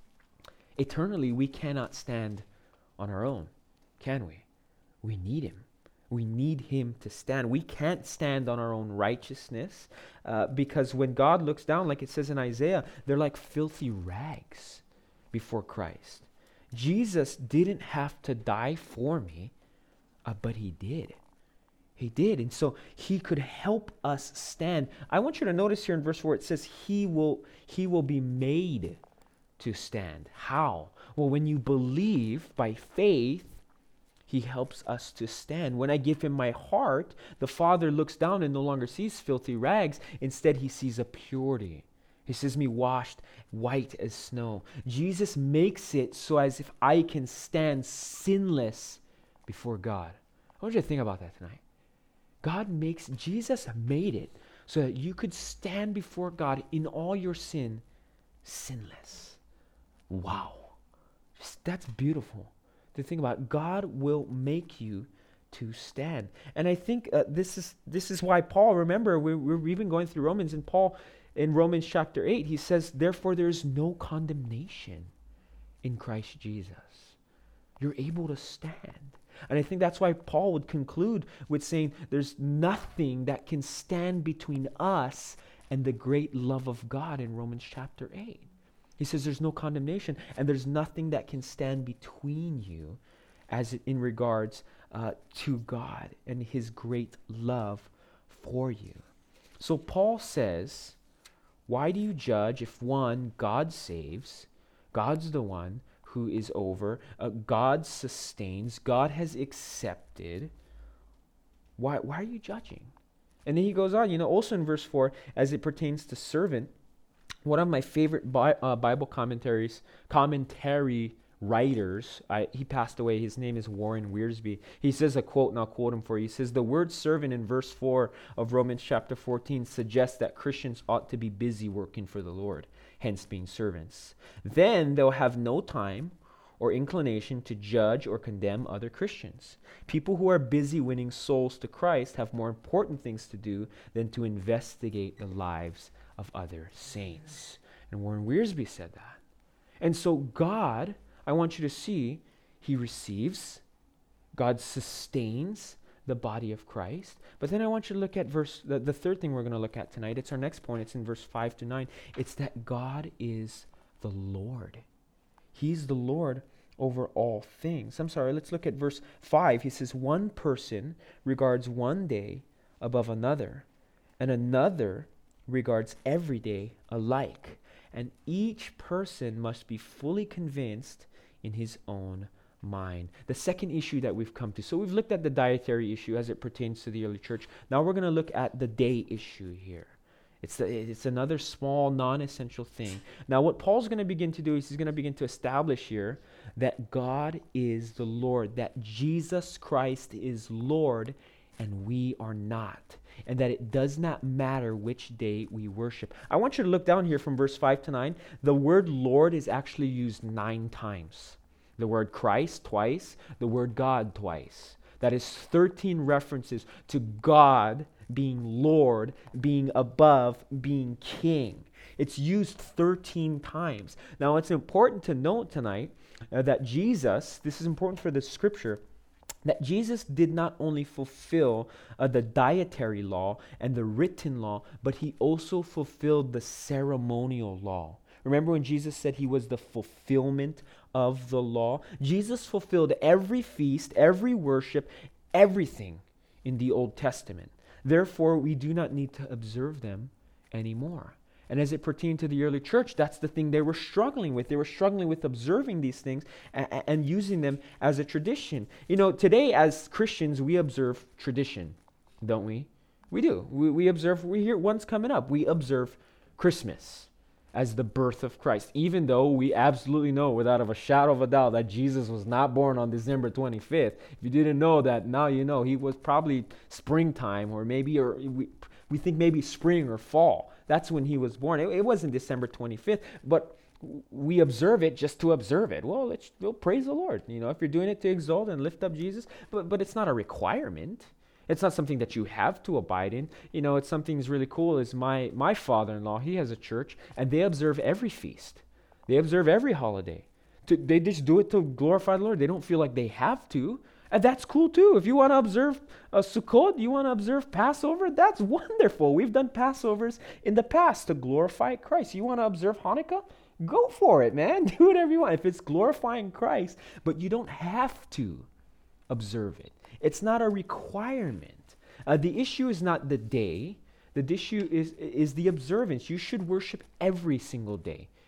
Eternally, we cannot stand on our own, can we? We need him. We need him to stand. We can't stand on our own righteousness uh, because when God looks down, like it says in Isaiah, they're like filthy rags before Christ. Jesus didn't have to die for me, uh, but he did. He did. And so he could help us stand. I want you to notice here in verse four, it says he will, he will be made to stand. How? Well, when you believe by faith, he helps us to stand. When I give him my heart, the Father looks down and no longer sees filthy rags. Instead, he sees a purity He says, me washed white as snow. Jesus makes it so as if I can stand sinless before God. I want you to think about that tonight. God makes, Jesus made it so that you could stand before God in all your sin, sinless. Wow. Just, that's beautiful to think about. God will make you to stand. And I think uh, this is this is why Paul, remember, we, we're even going through Romans, and Paul, in Romans chapter eight, he says, therefore there is no condemnation in Christ Jesus. You're able to stand. And I think that's why Paul would conclude with saying there's nothing that can stand between us and the great love of God in Romans chapter eight. He says there's no condemnation, and there's nothing that can stand between you as it, in regards uh, to God and his great love for you. So Paul says, why do you judge if, one, God saves, God's the one who is over, uh, God sustains, God has accepted, why, why are you judging? And then he goes on, you know, also in verse four, as it pertains to servant, one of my favorite Bi- uh, Bible commentaries, commentary writers, I, he passed away, his name is Warren Wiersbe. He says a quote, and I'll quote him for you. He says, the word servant in verse four of Romans chapter fourteen suggests that Christians ought to be busy working for the Lord, hence being servants. Then they'll have no time or inclination to judge or condemn other Christians. People who are busy winning souls to Christ have more important things to do than to investigate the lives of other saints. And Warren Wiersbe said that. And so God, I want you to see, he receives, God sustains the body of Christ. But then I want you to look at verse, the, the third thing we're going to look at tonight. It's our next point. It's in verse five to nine. It's that God is the Lord. He's the Lord over all things. I'm sorry, let's look at verse five. He says, one person regards one day above another, and another regards every day alike. And each person must be fully convinced in his own mind. The second issue that we've come to. So we've looked at the dietary issue as it pertains to the early church. Now we're going to look at the day issue here. It's, the, it's another small, non-essential thing. Now what Paul's going to begin to do is he's going to begin to establish here that God is the Lord, that Jesus Christ is Lord, and we are not. And that it does not matter which day we worship. I want you to look down here from verse five to nine. The word Lord is actually used nine times. The word Christ twice, the word God twice. That is thirteen references to God being Lord, being above, being King. It's used thirteen times. Now it's important to note tonight uh, that Jesus, this is important for the scripture, that Jesus did not only fulfill uh, the dietary law and the written law, but he also fulfilled the ceremonial law. Remember when Jesus said he was the fulfillment of the law? Jesus fulfilled every feast, every worship, everything in the Old Testament. Therefore, we do not need to observe them anymore. And as it pertained to the early church, that's the thing they were struggling with. They were struggling with observing these things and, and using them as a tradition. You know, today as Christians, we observe tradition, don't we? We do. We, we observe, we hear one's coming up. We observe Christmas as the birth of Christ, even though we absolutely know without a shadow of a doubt that Jesus was not born on December twenty-fifth. If you didn't know that, now you know. He was probably springtime, or maybe, or we, we think maybe spring or fall. That's when he was born. It, it wasn't December twenty-fifth, but we observe it just to observe it. Well, let's well, praise the Lord. You know, if you're doing it to exalt and lift up Jesus, but but it's not a requirement. It's not something that you have to abide in. You know, it's something that's really cool is my, my father-in-law, he has a church, and they observe every feast. They observe every holiday. To, they just do it to glorify the Lord. They don't feel like they have to. And that's cool too. If you want to observe a Sukkot, you want to observe Passover, that's wonderful. We've done Passovers in the past to glorify Christ. You want to observe Hanukkah? Go for it, man. Do whatever you want. If it's glorifying Christ, but you don't have to observe it. It's not a requirement. Uh, the issue is not the day. The issue is, is the observance. You should worship every single day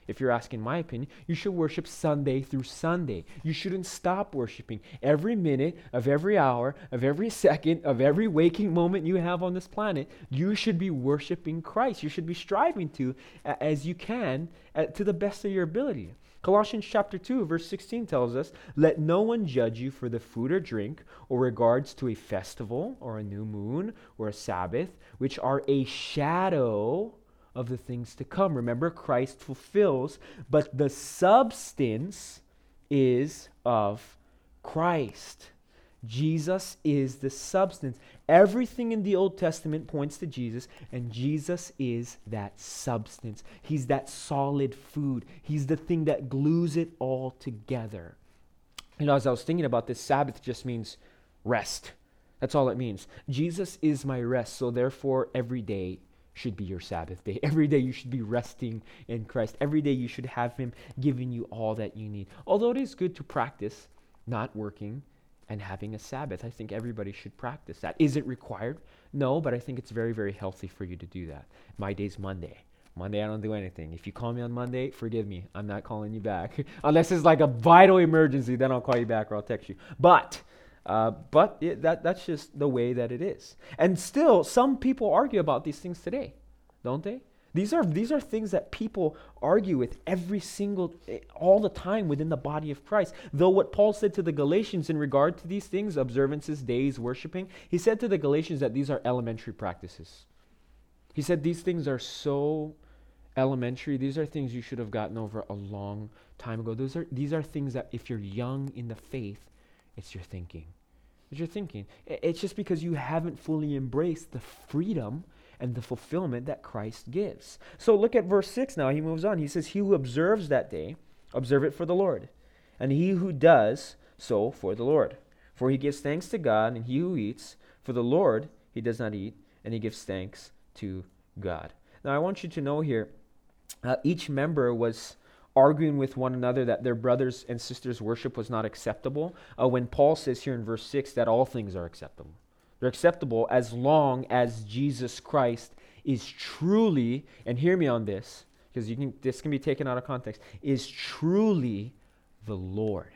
if you're asking my opinion, you should worship Sunday through Sunday. You shouldn't stop worshiping. Every minute of every hour, of every second, of every waking moment you have on this planet, you should be worshiping Christ. You should be striving to, as you can, to the best of your ability. Colossians chapter two, verse sixteen tells us, "Let no one judge you for the food or drink, or regards to a festival, or a new moon, or a Sabbath, which are a shadow of the things to come." Remember, Christ fulfills, but the substance is of Christ. Jesus is the substance. Everything in the Old Testament points to Jesus, and Jesus is that substance. He's that solid food. He's the thing that glues it all together. You know, as I was thinking about this, Sabbath just means rest. That's all it means. Jesus is my rest, so therefore every day should be your Sabbath day. Every day you should be resting in Christ. Every day you should have Him giving you all that you need. Although it is good to practice not working and having a Sabbath. I think everybody should practice that. Is it required? No, but I think it's very, very healthy for you to do that. My day's Monday. Monday, I don't do anything. If you call me on Monday, forgive me. I'm not calling you back. Unless it's like a vital emergency, then I'll call you back or I'll text you. But, uh, but it, that that's just the way that it is. And still, some people argue about these things today, don't they? These are these are things that people argue with every single, all the time within the body of Christ. Though what Paul said to the Galatians in regard to these things, observances, days, worshiping, he said to the Galatians that these are elementary practices. He said these things are so elementary. These are things you should have gotten over a long time ago. Those are these are things that if you're young in the faith, it's your thinking. It's your thinking. It's just because you haven't fully embraced the freedom and the fulfillment that Christ gives. So look at verse six now. He moves on. He says, "He who observes that day, observe it for the Lord. And he who does so for the Lord. For he gives thanks to God, and he who eats, for the Lord he does not eat, and he gives thanks to God." Now I want you to know here, uh, each member was arguing with one another that their brothers and sisters' worship was not acceptable. Uh, when Paul says here in verse six that all things are acceptable. They're acceptable as long as Jesus Christ is truly, and hear me on this, because you can this can be taken out of context, is truly the Lord.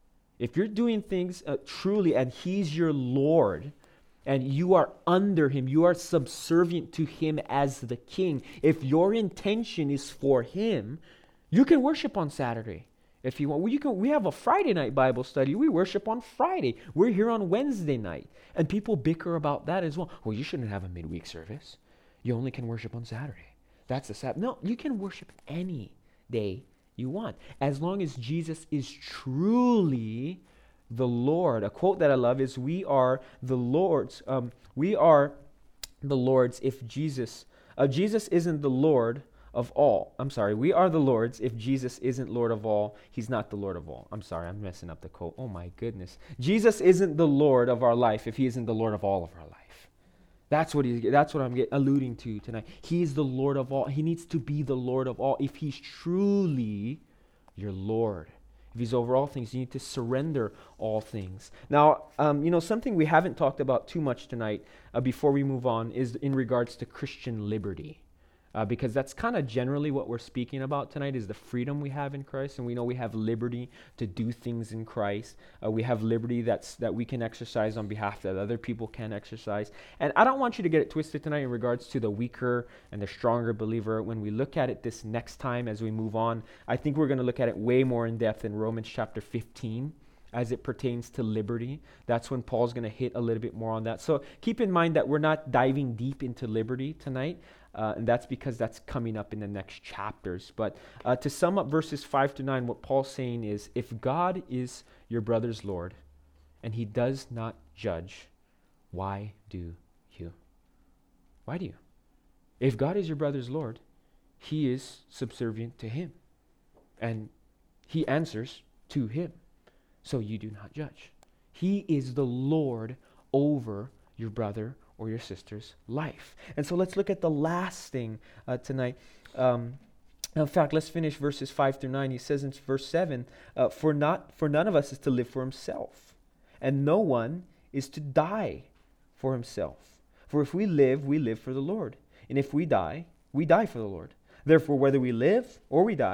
If you're doing things uh, truly and He's your Lord, and you are under Him, you are subservient to Him as the King, if your intention is for Him, you can worship on Saturday. If you want, we, you can, we have a Friday night Bible study. We worship on Friday. We're here on Wednesday night. And people bicker about that as well. Well, you shouldn't have a midweek service. You only can worship on Saturday. That's the Sabbath. No, you can worship any day you want, as long as Jesus is truly the Lord. A quote that I love is, "We are the Lord's. Um, we are the Lord's if Jesus, uh, Jesus isn't the Lord of all. I'm sorry, we are the Lord's. If Jesus isn't Lord of all, He's not the Lord of all." I'm sorry, I'm messing up the quote. Oh my goodness. Jesus isn't the Lord of our life if He isn't the Lord of all of our life. That's what he's, that's what I'm get, alluding to tonight. He is the Lord of all. He needs to be the Lord of all. If He's truly your Lord, if He's over all things, you need to surrender all things. Now, um, you know, something we haven't talked about too much tonight uh, before we move on is in regards to Christian liberty. Uh, because that's kind of generally what we're speaking about tonight is the freedom we have in Christ. And we know we have liberty to do things in Christ. Uh, we have liberty that's that we can exercise on behalf that other people can exercise. And I don't want you to get it twisted tonight in regards to the weaker and the stronger believer. When we look at it this next time as we move on, I think we're going to look at it way more in depth in Romans chapter fifteen. As it pertains to liberty. That's when Paul's going to hit a little bit more on that. So keep in mind that we're not diving deep into liberty tonight, uh, and that's because that's coming up in the next chapters. But uh, to sum up verses five to nine, what Paul's saying is, if God is your brother's Lord, and He does not judge, why do you? Why do you? If God is your brother's Lord, He is subservient to Him, and He answers to Him. So you do not judge. He is the Lord over your brother or your sister's life. And so let's look at the last thing uh, tonight. Um, in fact, let's finish verses five through nine. He says in verse seven, uh, for not for none of us is to live for himself, and no one is to die for himself. For if we live, we live for the Lord. And if we die, we die for the Lord. Therefore, whether we live or we die,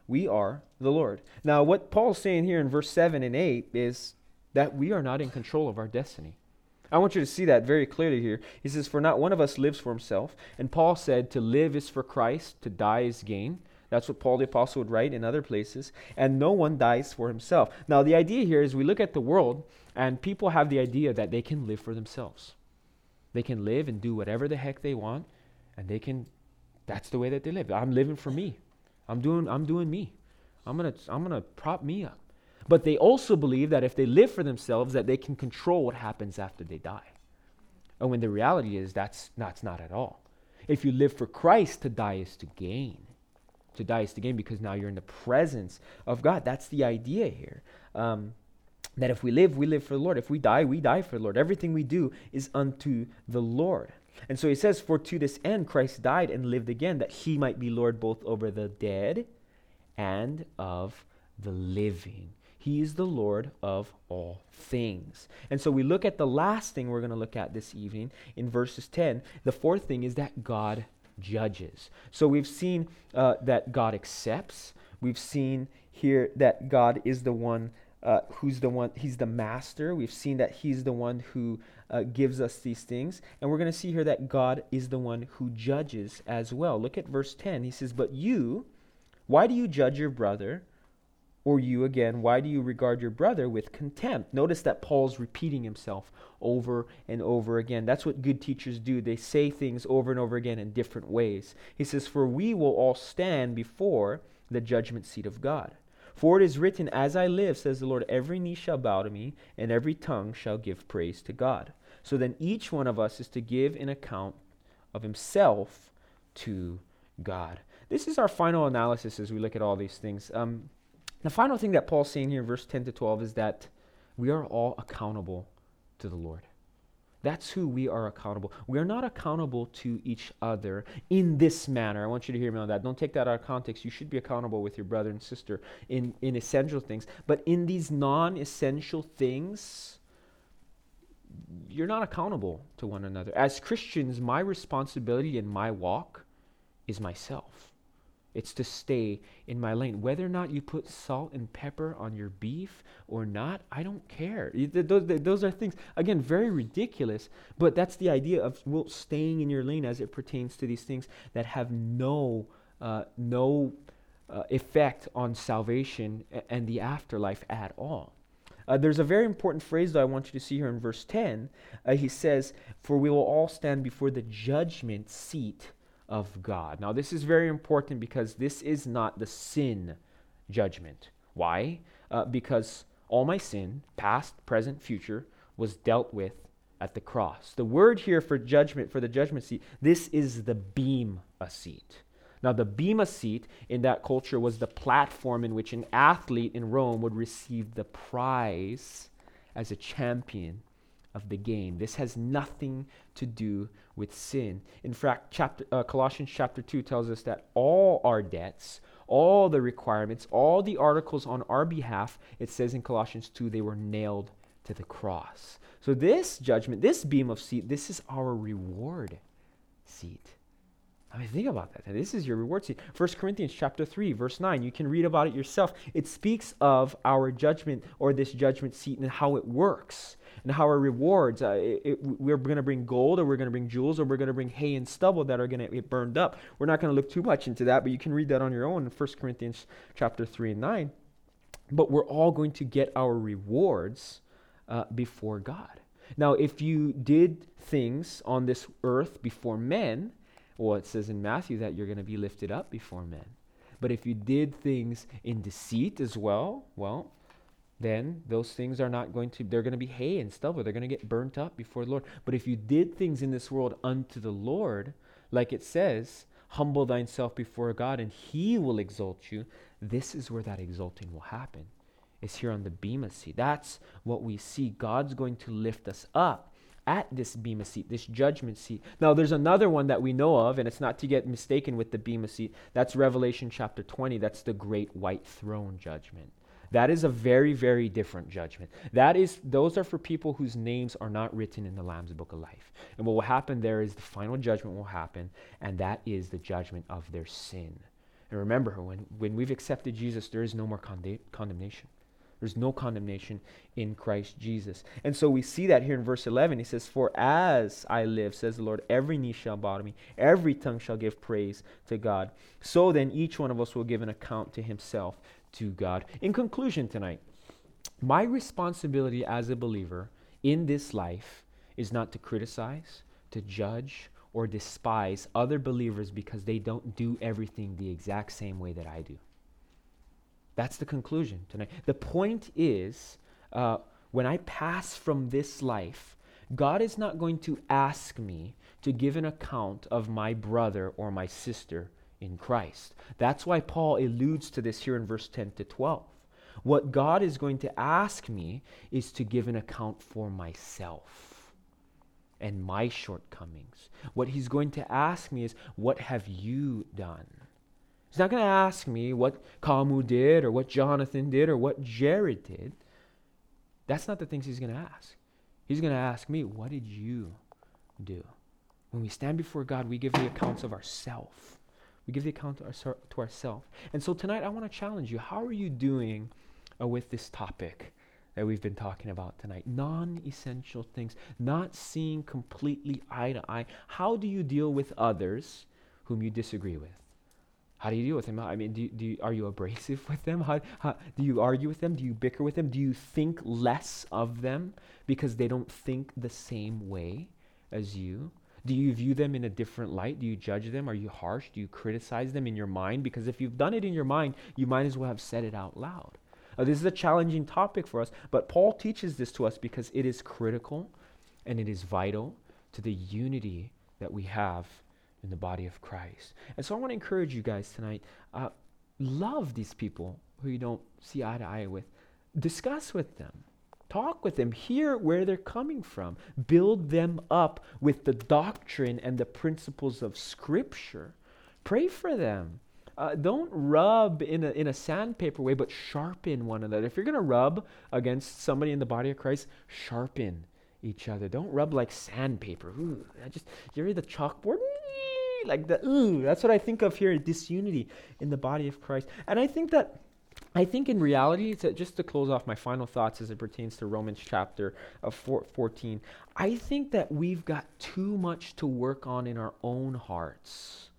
We are the Lord. Now, what Paul's saying here in verse seven and eight is that we are not in control of our destiny. I want you to see that very clearly here. He says, for not one of us lives for himself. And Paul said, to live is for Christ, to die is gain. That's what Paul the Apostle would write in other places. And no one dies for himself. Now, the idea here is we look at the world, and people have the idea that they can live for themselves. They can live and do whatever the heck they want, and they can, that's the way that they live. I'm living for me. I'm doing, I'm doing me. I'm gonna, I'm gonna prop me up. But they also believe that if they live for themselves, that they can control what happens after they die. And when the reality is that's, that's not at all. If you live for Christ, to die is to gain. To die is to gain because now you're in the presence of God. That's the idea here. Um, that if we live, we live for the Lord. If we die, we die for the Lord. Everything we do is unto the Lord. And so he says, for to this end Christ died and lived again, that he might be Lord both over the dead and of the living. He is the Lord of all things. And so we look at the last thing we're going to look at this evening in verses ten. The fourth thing is that God judges. So we've seen uh, that God accepts. We've seen here that God is the one uh, who's the one, he's the master. We've seen that he's the one who uh, gives us these things. And we're going to see here that God is the one who judges as well. Look at verse ten. He says, but you, why do you judge your brother? Or you again, why do you regard your brother with contempt? Notice that Paul's repeating himself over and over again. That's what good teachers do. They say things over and over again in different ways. He says, for we will all stand before the judgment seat of God. For it is written, as I live, says the Lord, every knee shall bow to me, and every tongue shall give praise to God. So then each one of us is to give an account of himself to God. This is our final analysis as we look at all these things. Um, The final thing that Paul's saying here in verse ten to twelve is that we are all accountable to the Lord. That's who we are accountable. We are not accountable to each other in this manner. I want you to hear me on that. Don't take that out of context. You should be accountable with your brother and sister in, in essential things. But in these non-essential things, you're not accountable to one another. As Christians, my responsibility in my walk is myself. It's to stay in my lane. Whether or not you put salt and pepper on your beef or not, I don't care. Those, those are things, again, very ridiculous, but that's the idea of well, staying in your lane as it pertains to these things that have no, uh, no uh, effect on salvation and the afterlife at all. Uh, there's a very important phrase that I want you to see here in verse ten. Uh, he says, for we will all stand before the judgment seat of God. Now, this is very important because this is not the sin judgment. Why? Uh, because all my sin, past, present, future, was dealt with at the cross. The word here for judgment, for the judgment seat, this is the bema seat. Now, the bema seat in that culture was the platform in which an athlete in Rome would receive the prize as a champion of the game. This has nothing to do with sin. In fact, chapter, uh, Colossians chapter two tells us that all our debts, all the requirements, all the articles on our behalf, it says in Colossians two, they were nailed to the cross. So this judgment, this bema seat, this is our reward seat. I mean, think about that. This is your reward seat. First Corinthians chapter three, verse nine. You can read about it yourself. It speaks of our judgment or this judgment seat and how it works and how our rewards. Uh, it, it, we're going to bring gold, or we're going to bring jewels, or we're going to bring hay and stubble that are going to get burned up. We're not going to look too much into that, but you can read that on your own in First Corinthians chapter three and nine. But we're all going to get our rewards uh, before God. Now, if you did things on this earth before men, well, it says in Matthew that you're going to be lifted up before men. But if you did things in deceit as well, well, then those things are not going to, they're going to be hay and stubble. They're going to get burnt up before the Lord. But if you did things in this world unto the Lord, like it says, humble thyself before God and he will exalt you, this is where that exalting will happen. It's here on the bema seat. That's what we see. God's going to lift us up at this bema seat, this judgment seat. Now, there's another one that we know of, and it's not to get mistaken with the bema seat. That's Revelation chapter twenty. That's the great white throne judgment. That is a very, very different judgment. That is, those are for people whose names are not written in the Lamb's Book of Life. And what will happen there is the final judgment will happen, and that is the judgment of their sin. And remember, when, when we've accepted Jesus, there is no more conde- condemnation. There's no condemnation in Christ Jesus. And so we see that here in verse eleven. He says, for as I live, says the Lord, every knee shall bow to me, every tongue shall give praise to God. So then each one of us will give an account to himself, to God. In conclusion tonight, my responsibility as a believer in this life is not to criticize, to judge, or despise other believers because they don't do everything the exact same way that I do. That's the conclusion tonight. The point is, uh, when I pass from this life, God is not going to ask me to give an account of my brother or my sister in Christ. That's why Paul alludes to this here in verse ten to twelve. What God is going to ask me is to give an account for myself and my shortcomings. What he's going to ask me is, what have you done? He's not going to ask me what Kamu did or what Jonathan did or what Jared did. That's not the things he's going to ask. He's going to ask me, what did you do? When we stand before God, we give the accounts of ourselves. We give the account to, our, to ourselves. And so tonight I want to challenge you. How are you doing uh, with this topic that we've been talking about tonight? Non-essential things, not seeing completely eye to eye. How do you deal with others whom you disagree with? How do you deal with them? I mean, do you, do you, are you abrasive with them? How, how, do you argue with them? Do you bicker with them? Do you think less of them because they don't think the same way as you? Do you view them in a different light? Do you judge them? Are you harsh? Do you criticize them in your mind? Because if you've done it in your mind, you might as well have said it out loud. Uh, this is a challenging topic for us, but Paul teaches this to us because it is critical and it is vital to the unity that we have in the body of Christ. And so I want to encourage you guys tonight, uh, love these people who you don't see eye to eye with. Discuss with them. Talk with them. Hear where they're coming from. Build them up with the doctrine and the principles of Scripture. Pray for them. Uh, don't rub in a, in a sandpaper way, but sharpen one another. If you're going to rub against somebody in the body of Christ, sharpen each other. Don't rub like sandpaper. Ooh, I just, you read the chalkboard? Like the, ooh, that's what I think of here, disunity in the body of Christ. And I think that, I think in reality, to, just to close off my final thoughts as it pertains to Romans chapter of four, fourteen, I think that we've got too much to work on in our own hearts.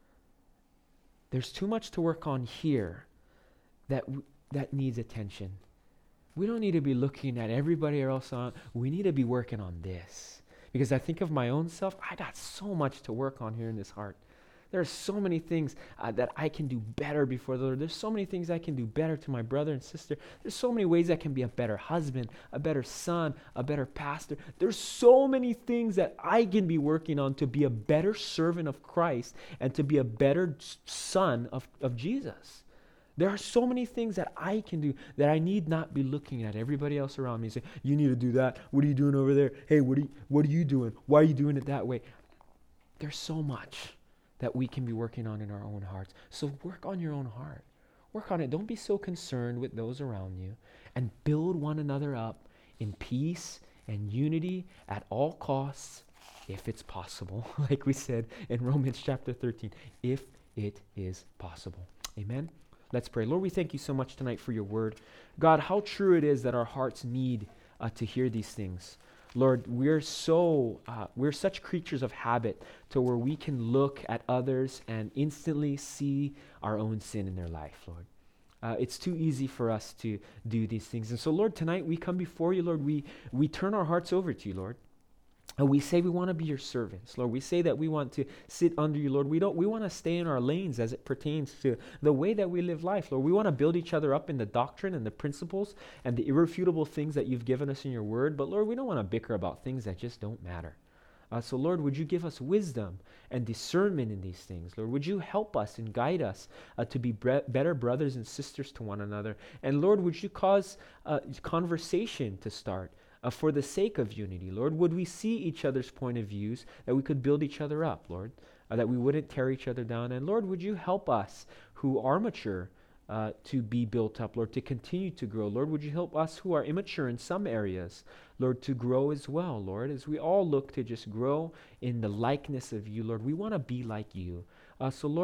There's too much to work on here that w- that needs attention. We don't need to be looking at everybody else on. We need to be working on this. Because I think of my own self, I got so much to work on here in this heart. There are so many things uh, that I can do better before the Lord. There's so many things I can do better to my brother and sister. There's so many ways I can be a better husband, a better son, a better pastor. There's so many things that I can be working on to be a better servant of Christ and to be a better son of, of Jesus. There are so many things that I can do that I need not be looking at everybody else around me and say, you need to do that. What are you doing over there? Hey, what are you, what are you doing? Why are you doing it that way? There's so much that we can be working on in our own hearts. So work on your own heart. Work on it. Don't be so concerned with those around you, and build one another up in peace and unity at all costs, if it's possible, like we said in Romans chapter thirteen, if it is possible. Amen. Let's pray. Lord, we thank you so much tonight for your word. God, how true it is that our hearts need uh, to hear these things. Lord, we're so, uh, we're such creatures of habit to where we can look at others and instantly see our own sin in their life, Lord. Uh, it's too easy for us to do these things. And so, Lord, tonight we come before you, Lord. We, we turn our hearts over to you, Lord. And we say we want to be your servants, Lord. We say that we want to sit under you, Lord. We don't. We want to stay in our lanes as it pertains to the way that we live life, Lord. We want to build each other up in the doctrine and the principles and the irrefutable things that you've given us in your word. But Lord, we don't want to bicker about things that just don't matter. Uh, so Lord, would you give us wisdom and discernment in these things, Lord? Would you help us and guide us uh, to be bre- better brothers and sisters to one another? And Lord, would you cause uh, conversation to start? Uh, for the sake of unity, Lord, would we see each other's point of views, that we could build each other up, Lord, uh, that we wouldn't tear each other down. And Lord, would you help us who are mature uh, to be built up, Lord, to continue to grow. Lord, would you help us who are immature in some areas, Lord, to grow as well, Lord, as we all look to just grow in the likeness of you, Lord. We want to be like you. Uh, so, Lord,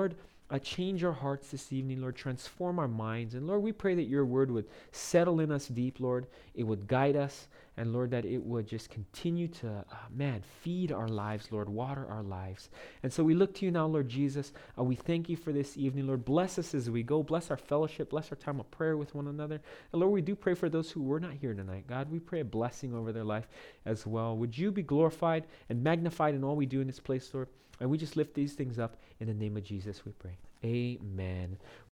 Uh, change our hearts this evening, Lord. Transform our minds. And Lord, we pray that your word would settle in us deep, Lord. It would guide us. And Lord, that it would just continue to, uh, man, feed our lives, Lord, water our lives. And so we look to you now, Lord Jesus. Uh, we thank you for this evening, Lord. Bless us as we go. Bless our fellowship. Bless our time of prayer with one another. And Lord, we do pray for those who were not here tonight. God, we pray a blessing over their life as well. Would you be glorified and magnified in all we do in this place, Lord? And we just lift these things up in the name of Jesus, we pray. Amen.